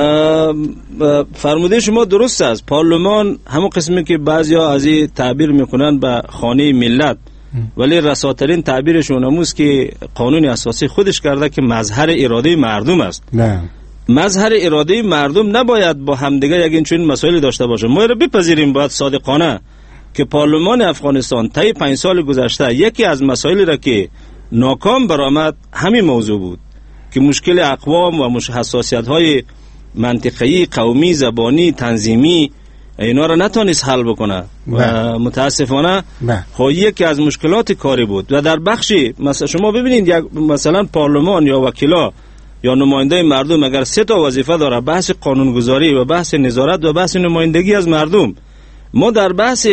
فرموده شما درست است. پارلمان همون قسمی که بعضیا از این تعبیر میکنن به خانه ملت، ولی رساترین تعبیرشون هموست که قانون اساسی خودش کرده که مظهر اراده مردم است. نه، مظهر اراده مردم نباید با همدیگه یک این مسائل داشته باشه. ما رو بپذیریم باید صادقانه که پارلمان افغانستان طی 5 سال گذشته یکی از مسائلی را که ناکام برآمد همین موضوع بود که مشکل اقوام و حساسیت‌های منطقه‌ای، قومی، زبانی، تنظیمی اینا را نتونست حل بکنه و متاسفانه خب یکی از مشکلات کاری بود. و در بخشی مثلا شما ببینید یک مثلا پارلمان یا وکیلا یا نماینده مردم اگر 3 تا وظیفه داره، بحث قانونگذاری و بحث نظارت و بحث نمایندگی از مردم، ما در بحث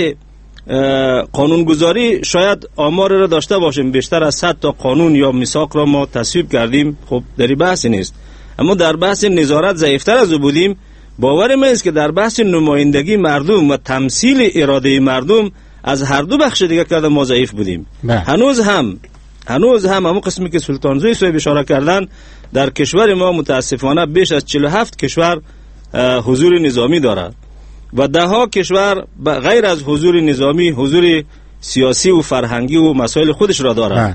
قانونگذاری شاید آمار را داشته باشیم بیشتر از 100 تا قانون یا میثاق را ما تصویب کردیم، خب در بحثی نیست. اما در بحث نظارت ضعیفتر از او بودیم. باور من است که در بحث نمایندگی مردم و تمثیل اراده مردم از هر دو بخش دیگه کرده ما ضعیف بودیم. هنوز هم همون قسمی که سلطان زوی صاحب اشاره کردن، در کشور ما متاسفانه بیش از 47 کشور حضور نظامی دارد و 10 کشور غیر از حضور نظامی حضور سیاسی و فرهنگی و مسائل خودش را دارد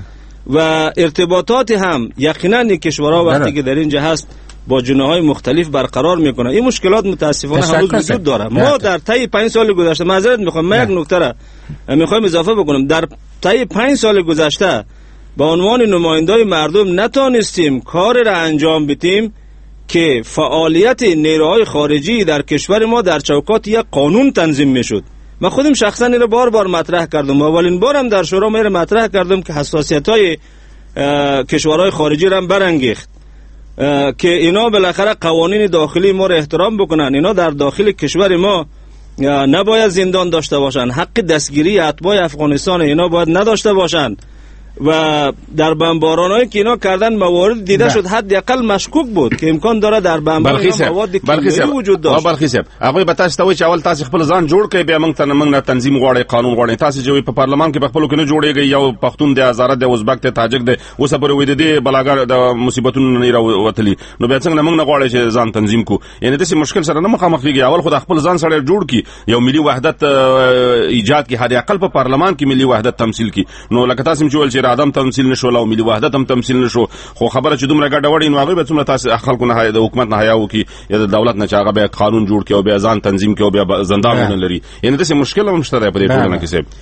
و ارتباطات هم یقینا این کشورها وقتی که در اینجا هست با جناح‌های مختلف برقرار میکنه. این مشکلات متاسفانه هنوز وجود داره. ما در طی 5 سال گذشته معذرت میخوام، من یک نکته را میخوام اضافه بکنم. در طی 5 سال گذشته به عنوان نمایندای مردم نتونستیم کار را انجام بدیم که فعالیت نیروهای خارجی در کشور ما در چوکات یک قانون تنظیم میشد. من خودم شخصا این را بار بار مطرح کردم. اولین بارم در شورا میره مطرح کردم که حساسیت‌های کشورهای خارجی را برانگیخت که اینا بالاخره قوانین داخلی ما را احترام بکنن. اینا در داخل کشور ما نباید زندان داشته باشن، حق دستگیری اتباع افغانستان اینا باید نداشته باشن و در بمبارانایی که اینا کردن موارد دیده شد حداقل مشکوک بود که امکان داره در بمبار مواد کیمیایی وجود داشت. بلخی صاحب هغه به تاسو ته چې اول تاسو خپل ځان جوړ کړئ بیا موږ نه تنظیم غواړي قانون غواړي. تاسو چې په پارلمان کې په خپل کې نه جوړیږي یو پښتون دی هزاره دی ازبک دی تاجک دی اوس په وې د بلاګر د مصیبتونو نه راوتلی نو بیا څنګه موږ نه غواړي چې ځان تنظیم کو. یعنی د مشکل سره نه مخامخ کیږي. اول خود خپل ځان سره جوړ کی یو ملي وحدت ایجاد کی حداقل په پارلمان کې ملي وحدت تمثيل کی. نو لکه تاسو چې ول چې ادم تمثيل نشو او ملي وحدت هم تمثيل نشو خو خبره چې دومره ګډه وړي نو هغه به څومره تاسو خلکو نه د حکومت نه حیا وکي یا د دولت نه چې هغه به قانون جوړ کړي او بیا ځان تنظیم کړي او بیا زندانونه لري. یعنی د مشکل هم شته په دې ټولنه کې صاحب.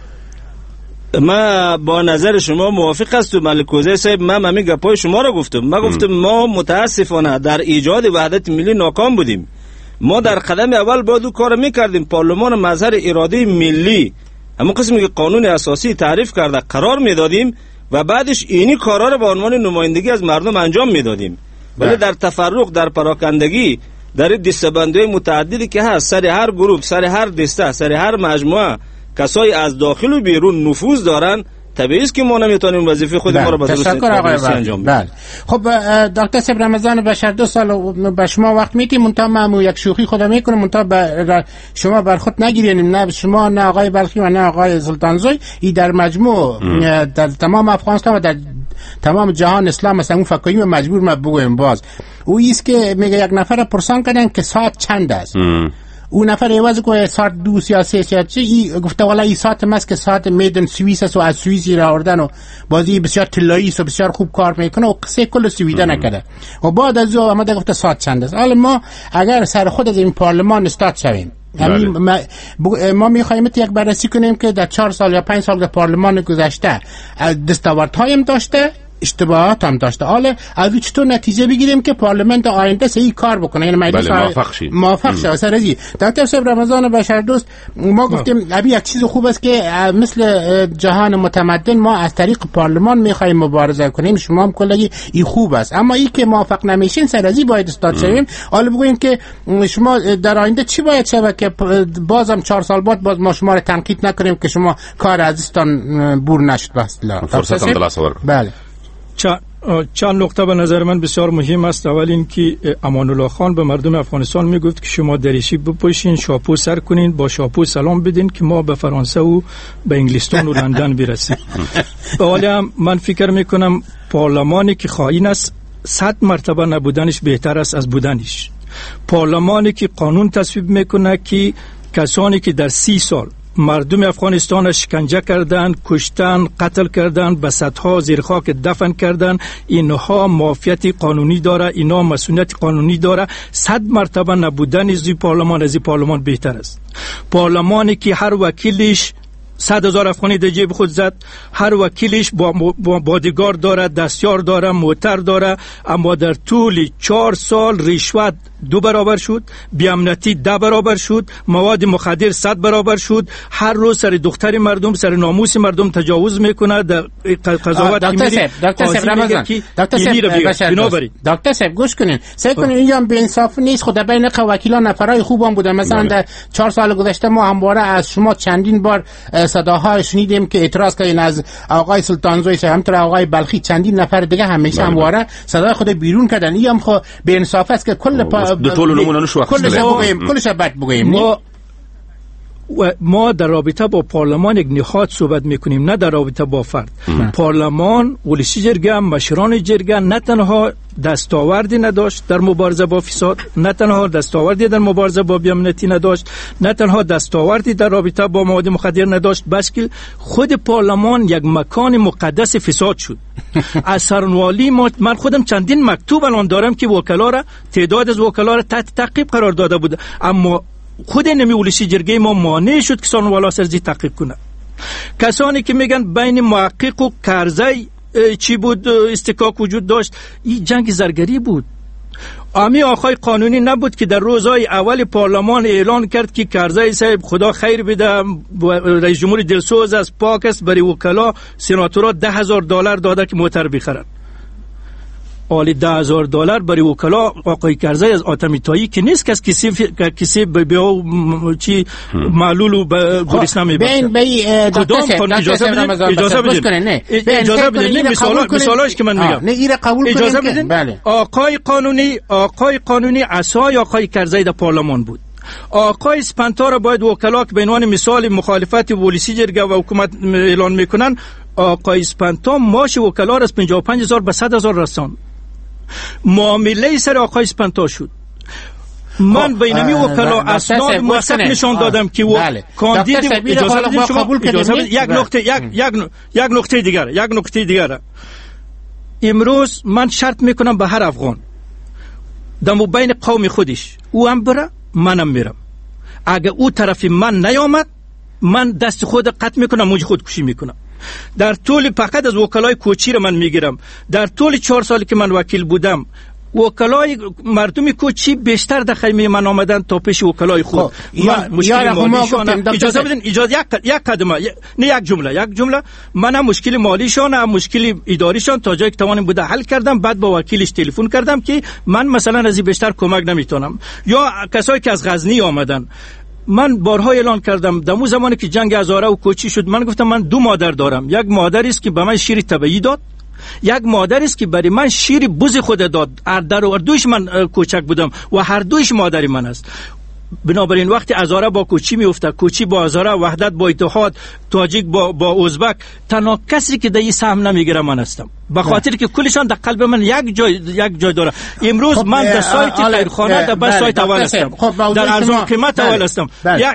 ما با نظر شما موافق هستم ملکوزه صاحب. من همین گپای شما رو گفتم. من گفتم ما متاسفانه در ایجاد وحدت ملی ناکام بودیم. ما در قدم اول باید کار میکردیم. پارلمان مظهر اراده ملی اما قسمی که قانون اساسی تعریف کرده قرار میدادیم و بعدش اینی کارا رو به عنوان نمایندگی از مردم انجام میدادیم. ولی در تفرق، در پراکندگی، در دستبندی متعددی که هست سر هر گروه، سر هر دسته، سر هر مجموعه کسایی از داخل و بیرون نفوذ دارن، طبیعی است که ما نمیتونیم وظیفه خود ما رو به درستی انجام بدیم. خب دکتر صاحب رمضان بشر 2 سال به شما وقت میدیم منتها ما یک شوخی خودم میکنم منتها شما بر خود نگیرین، نه شما نه آقای بلخی و نه آقای سلطانزوی. این در مجموع در تمام افغانستان و در تمام جهان اسلام مثلا اون فکریم مجبور ما بگویم باز او ایست که میگه یک نفر پرسان کردن که ساعت چند است. اون نفر عوض که ساعت 2 یا 3 ساعت چی گفته والا این ساعت ماست که ساعت میدن سوئیس است و از سوئیسی را آوردن و بازی بسیار طلایی است و بسیار خوب کار میکنه و قصه کل سویده نکرده و بعد از او آمده گفته ساعت چند است. حالا ما اگر سر خود از این پارلمان استاد شویم ما میخوایم یک بررسی کنیم که در 4 سال یا 5 سال در پارلمان گذشته دستاوردهایم داشته، اشتباهات هم داشته. حالا از او چطور نتیجه بگیریم که پارلمان آینده صحیح کار بکنه، یعنی مجلس موافق شه. سرازی دکتر صاحب رمضان بشر دوست ما گفتیم ابی یک چیز خوب است که مثل جهان متمدن ما از طریق پارلمان میخوایم مبارزه کنیم. شما هم کلی این خوب است، اما این که موافق نمیشین سرازی باید استاد شویم. حالا بگوین که شما در آینده چی باید شه که بازم 4 سال بعد باز ما شما رو تنقید نکنیم که شما کار ازتان بور نشد. بس فرصت هم دلاسه ورک. بله چند نقطه به نظر من بسیار مهم است. اول این که امان الله خان به مردم افغانستان میگفت که شما دریشی بپوشین، شاپو سر کنین، با شاپو سلام بدین که ما به فرانسه و به انگلستان و لندن برسیم. ولی من فکر میکنم پارلمانی که خائن است 100 مرتبه نبودنش بهتر است از بودنش. پارلمانی که قانون تصویب میکنه که کسانی که در 30 سال مردم افغانستان شکنجه کردن، کشتن، قتل کردن، به صدها زیر خاک دفن کردن، اینها معافیت قانونی داره، اینها مسئولیت قانونی داره. 100 مرتبه نبودن از پارلمان بهتر است. پارلمانی که هر وکیلش 100,000 افغانی در جیب خود زد، هر وکیلش بادیگار داره، دستیار داره، موتر داره، اما در طول 4 سال رشوت 2 برابر شد، بی‌امنیتی 10 برابر شد، مواد مخدر 100 برابر شد. هر روز سر دختر مردم، سر ناموس مردم تجاوز میکنه. در قضاوت دکتر صاحب گوش کنین، سعی کنین اینجا به انصاف نیست. خود بین وکیلان نفرای خوبم بودن. مثلا در 4 سال گذشته ما همواره از شما چندین بار صداها شنیدیم که اعتراض کردین از آقای سلطانزوی، همینطور آقای بلخی، چندین نفر دیگه همیشه همواره صدای خود بیرون کردن. این هم خب به انصاف است که کل د ټولو نمونه نشو کلش بگویم، کلش بد بگویم. و ما در رابطه با پارلمان یک نهاد صحبت میکنیم، نه در رابطه با فرد. پارلمان، ولسی جرگه، مشران جرگه نه تنها دستاوردی نداشت در مبارزه با فساد، نه تنها دستاوردی در مبارزه با بی‌امنیتی نداشت، نه تنها دستاوردی در رابطه با مواد مخدر نداشت، بلکه خود پارلمان یک مکان مقدس فساد شد. از سرنوالی من خودم چندین مکتوب الان دارم که وکلا را، تعداد از وکلا را تحت تعقیب قرار داده بود، اما خود نمی ولسی جرگه ما مانع شد که سرنوالا سرزی تعقیب کنه. کسانی که میگن بین محقق و کرزی چی بود استکاک وجود داشت، این جنگ زرگری بود. امی آقای قانونی نبود که در روزهای اول پارلمان اعلان کرد که کرزی صاحب خدا خیر بده، رئیس جمهور دلسوز از پاک است، برای وکلا سناتورها $10,000 داده که موتر بخرن. حالی $10,000 برای وکلا آقای کرزی از آتمیتایی که نیست، کسی بیا چی معلول و گریسنه میبرد. کدام قانون اجازه بدین اجازه بدین مثالاش که من میگم اجازه بدین. آقای قانونی عصای آقای کرزی در پارلمان بود. آقای اسپانتا را باید وکلا که به عنوان مثال مخالفت ولسی جرگه و حکومت اعلان میکنن، آقای اسپانتا معاش وکلا را از 55,000 به 100,000 رساند. معامله سر آقای اسپانتا شد. من بینمی وکلا اسناد موثق نشان دادم که کاندید اجازه بدید شما یک نکته دیگر امروز من شرط میکنم به هر افغان دمو بین قوم خودش او هم بره منم میرم، اگه او طرف من نیامد من دست خود قطع میکنم، موج خودکشی میکنم. در طول فقط از وکلای کوچی را من میگیرم، در طول 4 سالی که من وکیل بودم وکلای مردم کوچی بیشتر در خیمه من آمدن تا پیش وکلای خود. مشکل مالیشان اجازه بدین، یک قدمه نه یک جمله من هم مشکل مالیشان هم مشکل اداریشان تا جایی که توانم بوده حل کردم. بعد با وکیلش تلفن کردم که من مثلا از این بیشتر کمک نمیتونم. یا کسایی که از غزنی آمدن، من بارها اعلان کردم دمو زمانی که جنگ هزاره و کوچی شد، من گفتم من 2 مادر دارم، یک مادر است که به من شیر طبیعی داد، یک مادر است که برای من شیر بز خود داد. هر دویش من کوچک بودم و هر دویش مادری من است. بنابراین وقتی هزاره با کوچی میفته، کوچی با هزاره، وحدت با اتحاد، تاجیک با ازبک، تنها کسی که در سهم نمیگیره من هستم، به خاطر که کلشان در قلب من یک جای داره. امروز من در سایت خیرخانه در بس سایت اول هستم، در ارزان قیمت اول هستم.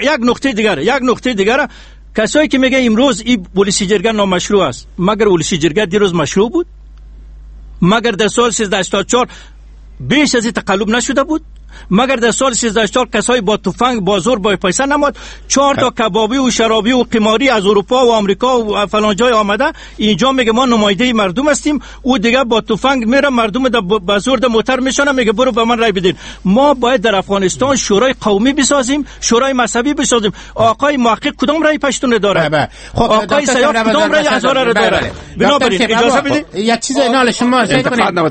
یک نکته دیگر کسایی که میگه امروز این ولسی جرگه نامشروع است، مگر ولسی جرگه دیروز مشروع بود؟ مگر در سال 1384 بیش از این تقلب نشده بود؟ مگر در سال 1384 کسایی با تفنگ با زور با پیسه نماد 4 تا کبابی و شرابی و قماری از اروپا و آمریکا و فلان جای آمده اینجا میگه ما نماینده مردم هستیم، او دیگه با تفنگ میره مردم با زور در موتر میشونه، میگه برو به من رای بدین. ما باید در افغانستان شورای قومی بسازیم، شورای مذهبی بسازیم. آقای محقق کدام رای پشتون داره؟ آقای سیاف کدام رای هزاره رو داره؟ بنابراین اجازه بدید یک چیز نال شما سعی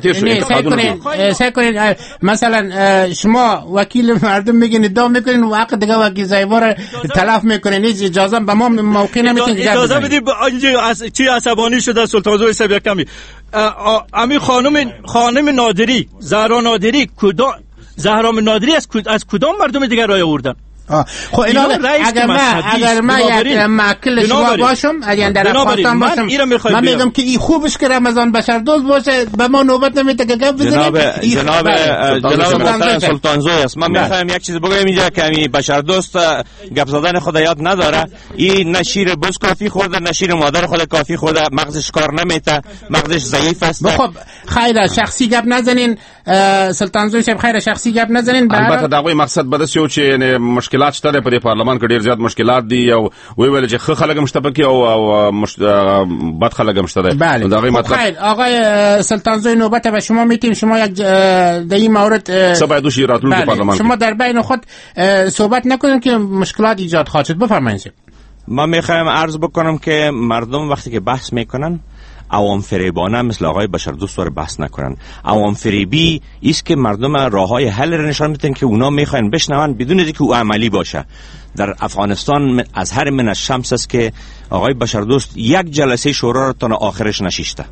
کنید مثلا شما وکیل مردم میگین ادعا میکنین و حق دیگه وکیل زایوار تلف میکنین، هیچ اجازه به ما موقع نمیتین. اجازه بدید چی عصبانی شده سلطانزوی صاحب کمی. امی خانم نادری، زهرا نادری، زهرا نادری از کدام مردم دیگر رای آوردن؟ خب اگر من یک معقل شما باشم، اگر در افغانستان باشم، من میگم که این خوبش که رمضان بشردوست باشه، به ما نوبت نمیده که گپ بزنیم. جناب سلطانزوی است. من میخوایم یک چیز بگم اینجا که این بشردوست گپ زدن خود یاد نداره. این نه شیر بز کافی خورده، نه شیر مادر خود کافی خورده، مغزش کار نمیته، مغزش ضعیف است. خب خیر شخصی گپ نزنین سلطانزوی صاحب، خیر شخصی گپ نزنین. البته دغه مقصد بده چې مشکلات شته په پارلمان کې ډیر زیات مشکلات دي او ویل چې خه خلک مشتبکی او بد خلک مشته ده. دغه مطلب خیر آقای سلطانزوی نوبت به شما میتیم. شما یک در این مورد سبا دوشی راتلون پارلمان شما در بین خود صحبت نکنید که مشکلات ایجاد خواهد شد. بفرمایید. من میخوایم عرض بکنم که مردم وقتی که بحث میکنن عوام فریبانه مثل آقای بشردوست داره بحث نکنن. عوام فریبی است که مردم راههای حل را نشان میدن که اونا میخواین بشنون بدون اینکه او عملی باشه. در افغانستان از هر من از شمس است که آقای بشردوست یک جلسه شورا را تا آخرش نشیشته.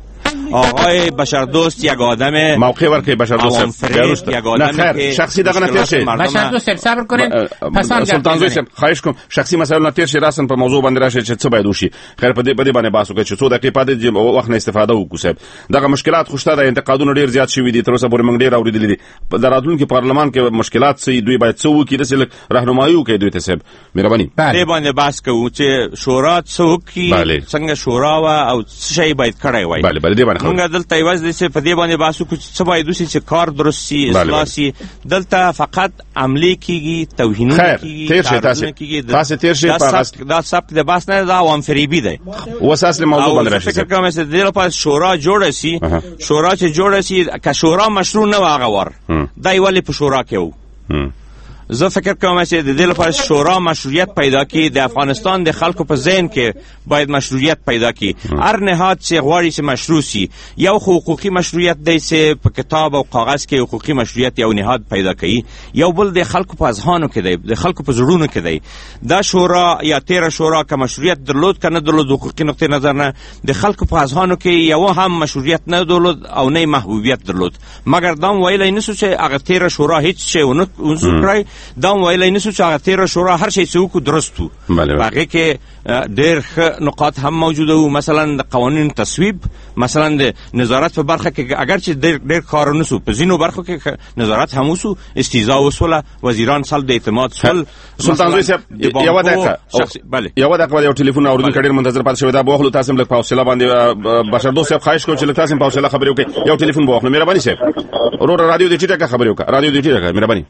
آقای بشردوست یک آدم موقع ورکه بشردوست یک آدم که شخصی دغه نتیر شي بشردوست صبر کنید پسان سلطان زوی خواهش کوم شخصي مسایل نتیر شي راسن په موضوع باندې راشي چې څه باید وشي خیر په دې باندې باسو کې چې څو دقیقې پاتې وخت نه استفاده وکړو صاحب دغه مشکلات خوشته د انتقادونو ډیر زیات شوي دي تر اوسه پورې موږ ډیر اوریدلې دي په دراتلونکو پارلمان کې مشکلات سي دوی باید څه وکړي د سل راهنمایي وکړي دوی ته صاحب مهرباني دې باندې بحث کوو چې شورا څوکي څنګه شورا او څه شی باید کړی وای بله دې باندې موږ دلته یوازې چې په دې باندې باسو څه باید وشي چې کار درست شي اصلاح شي دلته فقط عملي کیږي توهینونه کیږي تاسو تیر شي دا سبق د باس نه دا عوام فریبي دی وساس له موضوع باندې راشي فکر کوم چې د لپاره شورا جوړه شي شورا چې جوړه شي که شورا مشروع نه واغور دا یوالي په شورا کې وو زه فکر کوم چې د دې لپاره شورا مشروعیت پیدا کړي د افغانستان د خلکو په ذهن کې باید مشروعیت پیدا کړي هر نهاد چې غواړي چې مشروع شي یو حقوقي مشروعیت دی چې په کتاب او کاغذ کې حقوقي مشروعیت یو نهاد پیدا کړي یو بل د خلکو په اذهانو کې دی د خلکو په زړونو کې دی دا شورا یا 13 شورا که مشروعیت درلود کنه درلود حقوقي نقطه نظر نه د خلکو په اذهانو کې یو هم مشروعیت نه درلود او نه محبوبیت درلود مګر دا ویلای نه چې هغه 13 شورا هیڅ شی ونه کړی دا ویلای نه چې هغه 13 شورا هر شی څوک درست وو هغه کې ډېر نقاط هم موجوده وو مثلا د قوانین تصویب مثلا د نظارت په برخه کې اگر چې ډېر کارونه سو په ځینو برخو کې نظارت هم وسو استیضاء وسوله وزیران سلب اعتماد سول سلطان زوی صاحب یو دقیقه یو دقیقه یو ټلیفون اوریدونکو ډېر منتظر پاتې شوی دا به وخت تاسو لږ پاوسله باندې بشردوست صاحب خواهش کوم چې تاسو پاوسله خبرې وکړئ یو ټلیفون به وخت مهرباني صاحب ورور رادیو دې ټیټه خبرې وکړه رادیو دې ټیټه مهرباني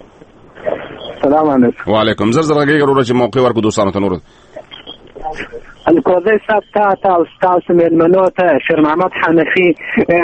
السلام علیکم وعلیکم زر غږی ورور چې موقع ورکو دوستانو ته نور الکوزی صاحب ته استاد مېلمنو ته شیر محمد حنفي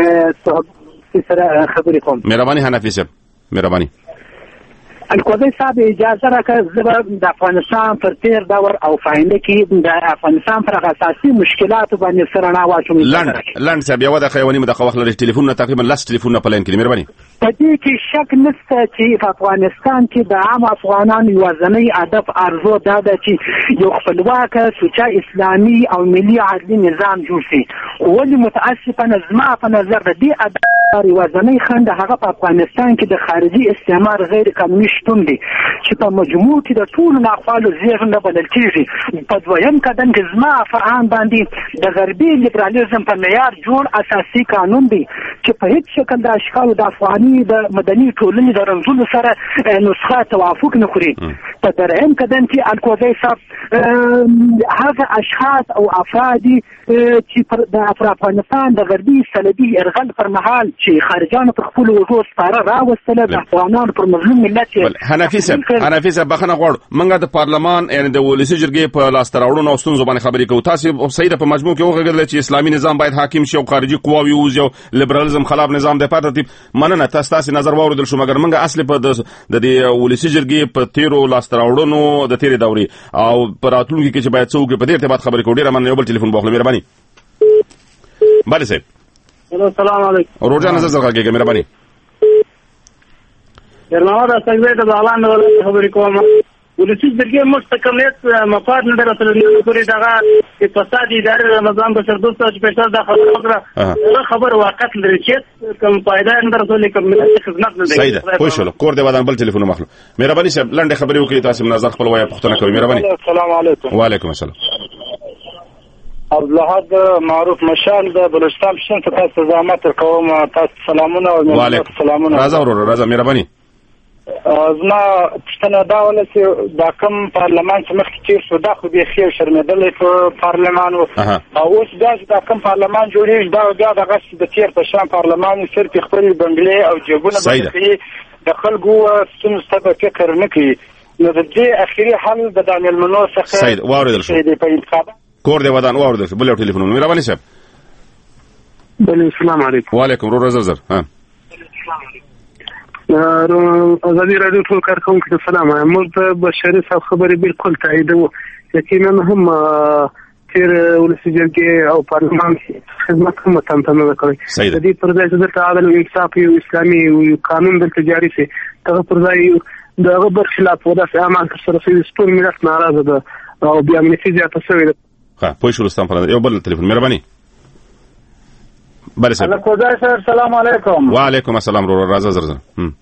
سره خبرې کوم مهرباني حنفي صاحب مهرباني الکوزی صاحب اجازه راکړه زه د افغانستان پر تیر دور او فاینده کې د افغانستان پر اساسي مشکلات باندې سره نه واچوم لند صاحب یو د خیوانی مدخه وخت لري ټلیفون تقریبا لاس ټلیفون په لین کې مهرباني په دې کې شک نشته چې په افغانستان کې د عام افغانانو یوازینی هدف ارزو دا ده چې یو خپلواک سوچه اسلامي او ملي عدلي نظام جوړ شي ولې متاسفانه زما په نظر د دې هدف یوازینی خنډ هغه په افغانستان کې د خارجي استعمار غیر قانوني شتون دی چې په مجموع کې د ټولو ناخوالو زیږنده بلل کېږي په دویم قدم کې زما افغان باندې د غربي لیبرالیزم په معیار جوړ اساسي قانون دی چې په هیڅ شکل د اشکالو د افغاني د مدني ټولنې د رنځونو سره نسخه توافق نه خوري په درېیم قدم کې الکوزی صاحب هغه اشخاص او افرادی چې د افغانستان د غربي صلیبي یرغل پر مهال چې خارجانو پر خپل وجود سپاره راوستله د افغانانو پر مظلوم ملت حنفي صاحب بخنه غواړو موږ د پارلمان یعنی د ولسی جرګې په لاس تراوړونو او ستونزو باندې خبرې کوو تاسو صحیح په مجموع کې وغږیدل چې اسلامي نظام باید حاکم شي او خارجي قواوی او لیبرالیزم خلاف نظام د پاتې ترتیب مننه تاسو نظر واوریدل شو مګر موږ اصلي په د دې ولسی جرګې په 13 لاس تراوړونو د تیرې دورې او پر راتلونکي کې چې باید څوک په دې ارتباط خبرې کوي ډیره مننه یو بل ټلیفون بوخله مهرباني بله صاحب السلام علیکم روزانه نظر راکړئ مهرباني ارماوده څنګه د اعلان خبرې کوم ولسی جرګې مستقلیت مفاد نه درته پوری دغه اقتصادي ادارې نظام بشردوست چې په سر د خبر واقعیت لري چې کوم فائدہ نه درته کوم خدمت نه دی صحیح ده خو شو کور دی ودان بل ټلیفون مخلو مهرباني صاحب لنډه خبرې وکړئ تاسو نظر خپل وایي پښتنه کوي مهرباني السلام علیکم وعلیکم السلام عبدالحد معروف مشال د بلوچستان شین ته تاسو زحمت کوم تاسو سلامونه او سلامونه راځه مهرباني زما پښتنه دا ول چې دا کوم پارلمان چې مخکې تیر شو دا خو به خیر شرمېدلې په پارلمان او اوس دا کوم پارلمان جوړیږي دا دغه د تیر په شان پارلمان صرف خپل بنگلې او جيبونه باندې د خلکو څنګه ستاسو فکر نه کوي نو د دې اخیری حل د دانیل منو څخه سید واردل شو په انتخاب کور دی ودان واردل شو بل ټلیفون مهرباني صاحب بل السلام علیکم وعلیکم زر ها ازادي رادیو ټول کارکونکو ته سلام موږ د بشري صاحب خبرې بالکل تاییدوو یقینا هم تیر ولسی جرګې او پارلمان خدمت هم تمتنه وکړي د دې پر ځای چې د عدالت او انصاف او اسلامي قانون د تجاري سي هغه پر ځای دغه برخلاف وداسې اعمال ترسره شوي ټول ملت ناراضه ده او بیا امنیتي زیاته شوې ده ها پوه شو لستان پر یو بل ټلیفون مهرباني بله سر الکوزای سر سلام علیکم. و علیکم السلام رو راز زرزه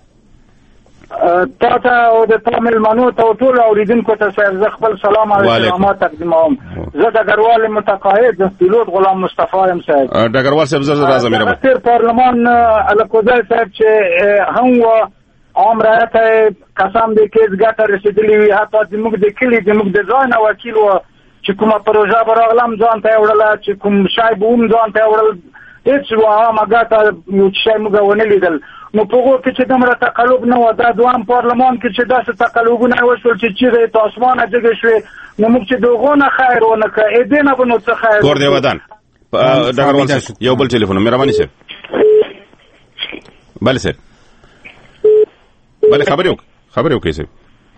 تا او د تامل منو ته ټول اوریدونکو ته سر خپل سلام علیکم تقدیموم. زه ډګروال متقاعد د پیلوټ غلام مصطفی ام صاحب. ډګروال صاحب زرزه راځه مېرمن. تر پارلمان الکوزای صاحب چې هم و عام رایت قسم دې کې ګټه رسیدلی وي، حتی زموږ د کلی زموږ د ځای نه وکیل و چې کومه پروژه براغلم ځان ته وړله چې کوم شای بوم ځان ته وړل هیڅ واه مګاته یو شای موږ ونه لیدل. نو په هغه کې چې دمره تقلب نه و، دا دوام پارلمان کې چې داسې تقلبونه وشول چې چیرې ته اسمانه جګې شوې، نو موږ چې دغه نه خیر ونه کړ دې نه بنو څه خیر کور دی ودان ډګروال صاحب یو بل ټلیفون مهرباني سر. بله سر بله خبر یو کیسه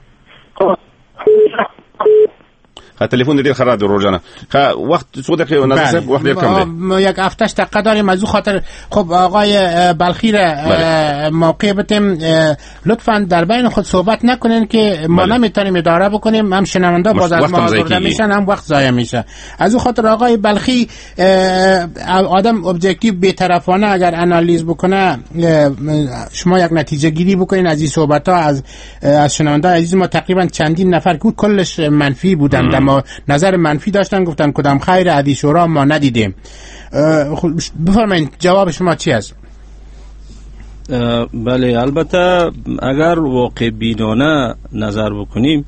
تلفن ډیر خراب دی روزانه. وقت څو دقیقه نظر صاحب وخت ډیر کم دی. یک هفتهش دقیقه داریم از او خاطر. خب آقای بلخی را موقع بدیم لطفا در بین خود صحبت نکنین که ما نمیتونیم اداره بکنیم، هم شنونده باز از ما آزرده میشن هم وقت ضایع میشه. از او خاطر آقای بلخی آدم ابجکتیو بی‌طرفانه اگر انالیز بکنه شما یک نتیجه گیری بکنین از این صحبت ها از شنونده عزیز ما تقریبا چندین نفر که کلش منفی بودن، نظر منفی داشتن، گفتن کدام خیر عدی شورا ما ندیدیم. بفرمایید جواب شما چی است؟ بله البته اگر واقع بینانه نظر بکنیم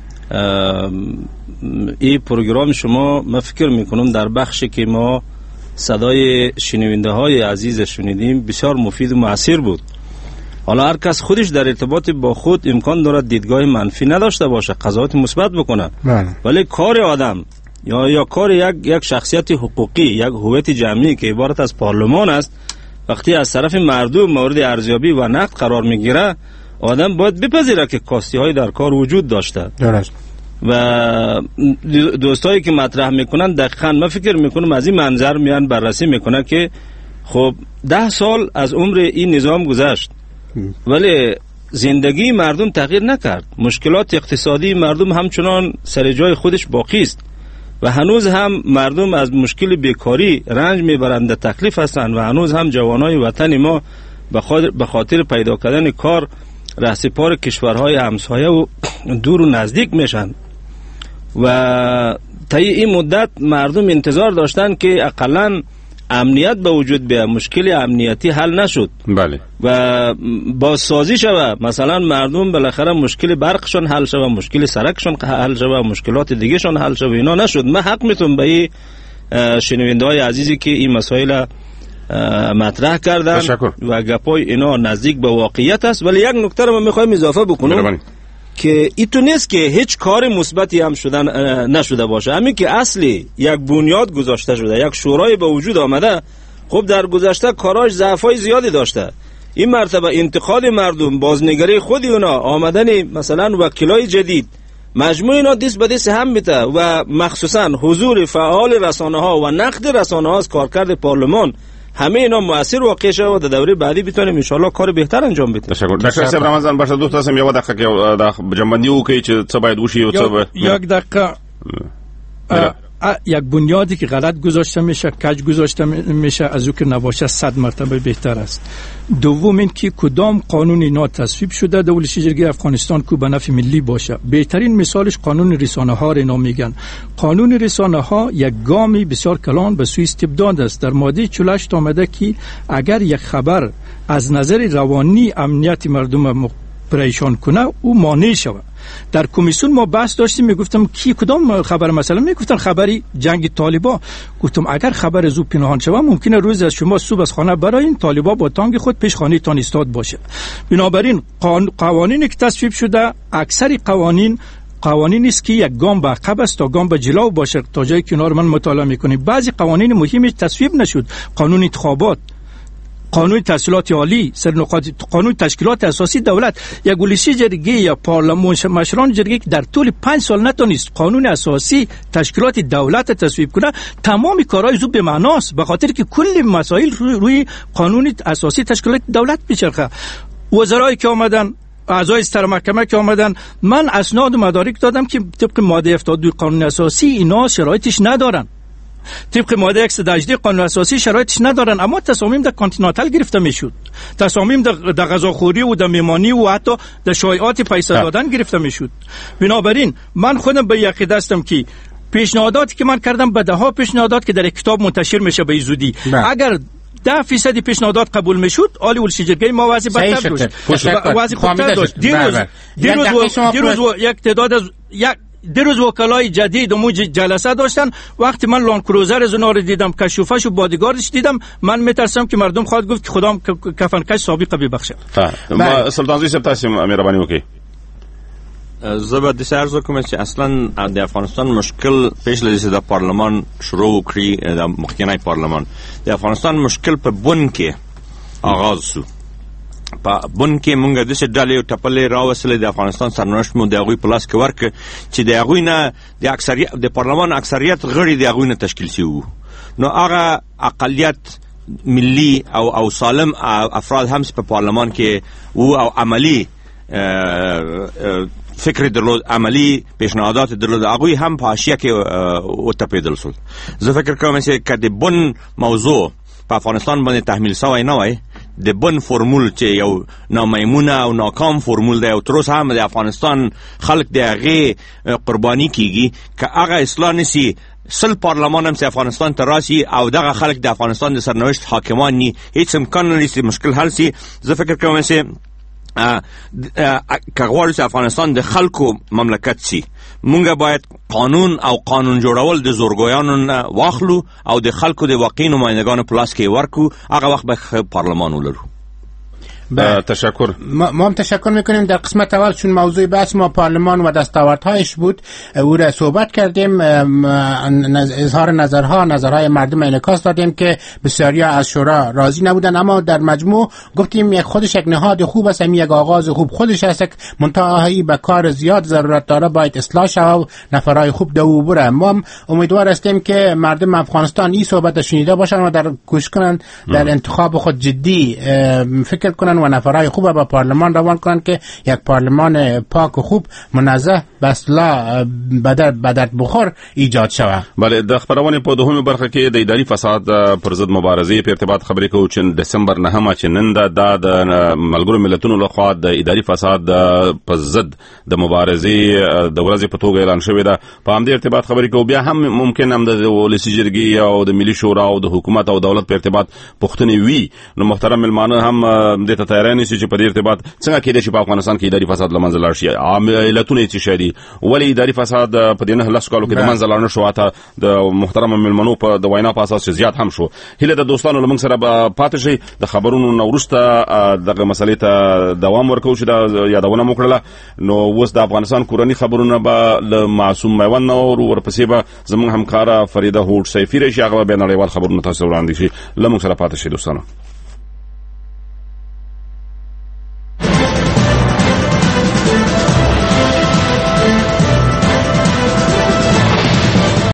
این پروگرام شما من فکر میکنم در بخشی که ما صدای شنونده های عزیز شنیدیم بسیار مفید و مؤثر بود. حالا هر کس خودش در ارتباط با خود امکان دارد دیدگاه منفی نداشته باشه، قضاوت مثبت بکنه، ولی کار آدم یا کار یک شخصیت حقوقی، یک هویت جمعی که عبارت از پارلمان است، وقتی از طرف مردم مورد ارزیابی و نقد قرار میگیره آدم باید بپذیره که کاستی‌های در کار وجود داشته. درست. و دوستایی که مطرح میکنن دقیقاً من فکر میکنم از این منظر میان بررسی میکنه که خب 10 سال از عمر این نظام گذشت ولی زندگی مردم تغییر نکرد، مشکلات اقتصادی مردم همچنان سر جای خودش باقی است و هنوز هم مردم از مشکل بیکاری رنج میبرند، تکلیف هستند و هنوز هم جوانای وطن ما به خاطر پیدا کردن کار رهسپار کشورهای همسایه و دور و نزدیک میشن و طی این مدت مردم انتظار داشتن که اقلاً امنیت به وجود بیاد، مشکل امنیتی حل نشد. بله. و بازسازی شوه، مثلا مردم بالاخره مشکل برقشون حل شوه، مشکل سرکشون حل شوه، مشکلات دیگه شون حل شوه، اینا نشد. من حق میتونم به این شنونده های عزیزی که این مسائل مطرح کردن و گپای اینا نزدیک به واقعیت است، ولی یک نکته رو من میخوایم اضافه بکنم که ایتو نیست که هیچ کار مثبتی هم نشده باشه. همین که اصلی یک بنیاد گذاشته شده، یک شورای به وجود آمده، خب در گذشته کاراش ضعفای زیادی داشته. این مرتبه انتقاد مردم، بازنگری خود اونا، آمدن مثلا وکیلای جدید، مجموع اینا دست به دست هم میته و مخصوصا حضور فعال رسانه ها و نقد رسانه ها از کارکرد پارلمان، همه اینا مؤثر واقع شده و در دوره بعدی بتونیم ان شاء الله کار بهتر انجام بدیم. تشکر. دکتر صاحب رمضان باشه دوست هستم یه دقیقه که د جنبندی وکړي چې څه باید وشي او څه یک دقیقه یک بنیادی که غلط گذاشته میشه، کج گذاشته میشه، از او که نباشه 100 مرتبه بهتر است. دوم این که کدام قانون اینا تصویب شده در ولسی جرگه افغانستان که به نفع ملی باشه. بهترین مثالش قانون رسانه ها اینا میگن. قانون رسانه ها یک گامی بسیار کلان به سوی استبداد است. در ماده 48 آمده که اگر یک خبر از نظر روانی امنیت مردم پریشان کنه او مانع شود. در کمیسیون ما بحث داشتیم، میگفتم کی کدام خبر، مثلا میگفتن خبری جنگ طالبا، گفتم اگر خبر زو پنهان شود ممکنه روز از شما صبح از خانه براین طالبا با تانگ خود پیش خانه تان ایستاد باشه. بنابراین قوانینی که تصویب شده اکثر قوانین است که یک گام به عقب است تا گام به جلو باشه. تا جایی که من مطالعه میکنیم بعضی قوانین مهمی تصویب نشد، قانون انتخابات، قانون تحصیلات عالی، قانون تشکیلات اساسی دولت. یک ولسی جرگه یا پارلمان مشران جرگه که در طول 5 سال نتونست قانون اساسی تشکیلات دولت تصویب کنه، تمام کارهای زو به معناست، به خاطر که کل مسائل روی قانون اساسی تشکیلات دولت میچرخه. وزرایی که آمدن، اعضای ستر محکمه که آمدن، من اسناد و مدارک دادم که طبق ماده 72 قانون اساسی اینا شرایطش ندارن. طبق ماده 118 قانون اساسی شرایطش ندارن، اما تصامیم در کانتینانتال گرفته میشد، تصامیم در غذاخوری و در میمانی و حتی در شایعات پیسه دادن گرفته میشد. بنابراین من خودم به عقیده هستم که پیشنهاداتی که من کردم به دهها پیشنهادات که در کتاب منتشر میشه به زودی، اگر 10% پیشنهادات قبول میشد، آلی ولسی جرگه ما وضع بدتر داشت، وضع خوبتر داشت. دیروز یک تعداد از دیروز وکلای جدید و جلسه داشتن، وقتی من لان کروزر از اونا رو دیدم، کشوفش و بادیگاردش دیدم، من میترسم که مردم خواهد گفت که خدام کفنکش سابقه ببخشه. سلطان زی تاسیم مهربانی وکړئ. زه به داسې عرض وکړم چې اصلا د افغانستان مشکل پیش لري چې د پارلمان شروع کړي، د مخکنی پارلمان د افغانستان مشکل په بن کې آغاز شو. په بن کې مونږ داسې ډلې او ټپلې راوستلې د افغانستان سرنوشت مو د هغوی په لاس کې ورکړ چې د هغوی نه د پارلمان اکثریت غړي د هغوی نه تشکیل شوي وو. نو هغه اقلیت ملی او سالم افراد هم په پارلمان کې وو او عملی فکر درلود، عملی پیشنهادات درلود، هغوی هم په حاشیه کې وتپېدل شول. زه فکر کوم چې که د بن موضوع په افغانستان باندې تحمیل سوی نه وای، د بن فرمول چې یو نامیمونه او ناکام فرمول دی او تر اوسه هم د افغانستان خلک د هغې قرباني کیږي، که هغه اصلاح نسي 100 پارلمان هم چې افغانستان ته راسي او دغه خلک د افغانستان د سرنوشت حاکمان ني، هیڅ امکان نه لري چې مشکل حل سي. زه فکر کوم چې که غواړو چې افغانستان د خلکو مملکت سي، مونږ باید قانون او قانون جوړول د زورګویانو نه واخلو او د خلکو د واقعي نمایندگانو په لاس کې ورکو، هغه وخت به پارلمان ولرو. تشکر. ما هم تشکر میکنیم. در قسمت اول چون موضوع بحث ما پارلمان و دستاوردهایش بود، او را صحبت کردیم، اظهار نظرهای مردم انعکاس دادیم که بسیاری از شورا راضی نبودن، اما در مجموع گفتیم خودش یک نهاد خوب است، یک آغاز خوب خودش است، منتهایی به کار زیاد ضرورت داره، باید اصلاح شود و نفرای خوب دو بره. ما امیدوار هستیم که مردم افغانستان این صحبت شنیده باشن و در کوشش کنن در انتخاب خود جدی فکر کنن و نفرای خوب به پارلمان روان کنند که یک پارلمان پاک و خوب منظم به اصلاح بدت بخور ایجاد شود. بله، د خبرونه په دوهمه برخه کې د اداري فساد پر ضد مبارزې په ارتباط خبرې کوو چې دسمبر 9 چې نن د ملګرو ملتونو لخوا د اداري فساد په ضد د مبارزې د ورځې په توګه اعلان شوې ده. په همدې ارتباط خبرې کوو. بیا هم ممکن هم د ولسی جرګې او د ملي شورا او د حکومت او دولت په ارتباط پوښتنې وي. نو محترم ملمانه هم د تیاری نشي چې په دې ارتباط څنګه کېدای شي په افغانستان کې اداري فساد لمنځه لاړ شي، علتونه یې څه شي، ولې اداري فساد په دې 9 کالو کې د منځه لاړ نه شو، حتی د محترم ملمنو په د وینا په اساس زیات هم شو. هله د دوستانو لمنځ سره پاتې شي. د خبرونو نو وروسته دغه مسلې ته دوام ورکوي چې دا یادونه مو کړله. نو اوس د افغانستان کورنی خبرونه به له معصوم میوند او ورپسې به زموږ همکاره فریده هوډ سیفی راشي، هغه به نړیوال خبرونه تاسو وړاندې شي. لمنځ سره پاتې شي دوستانو.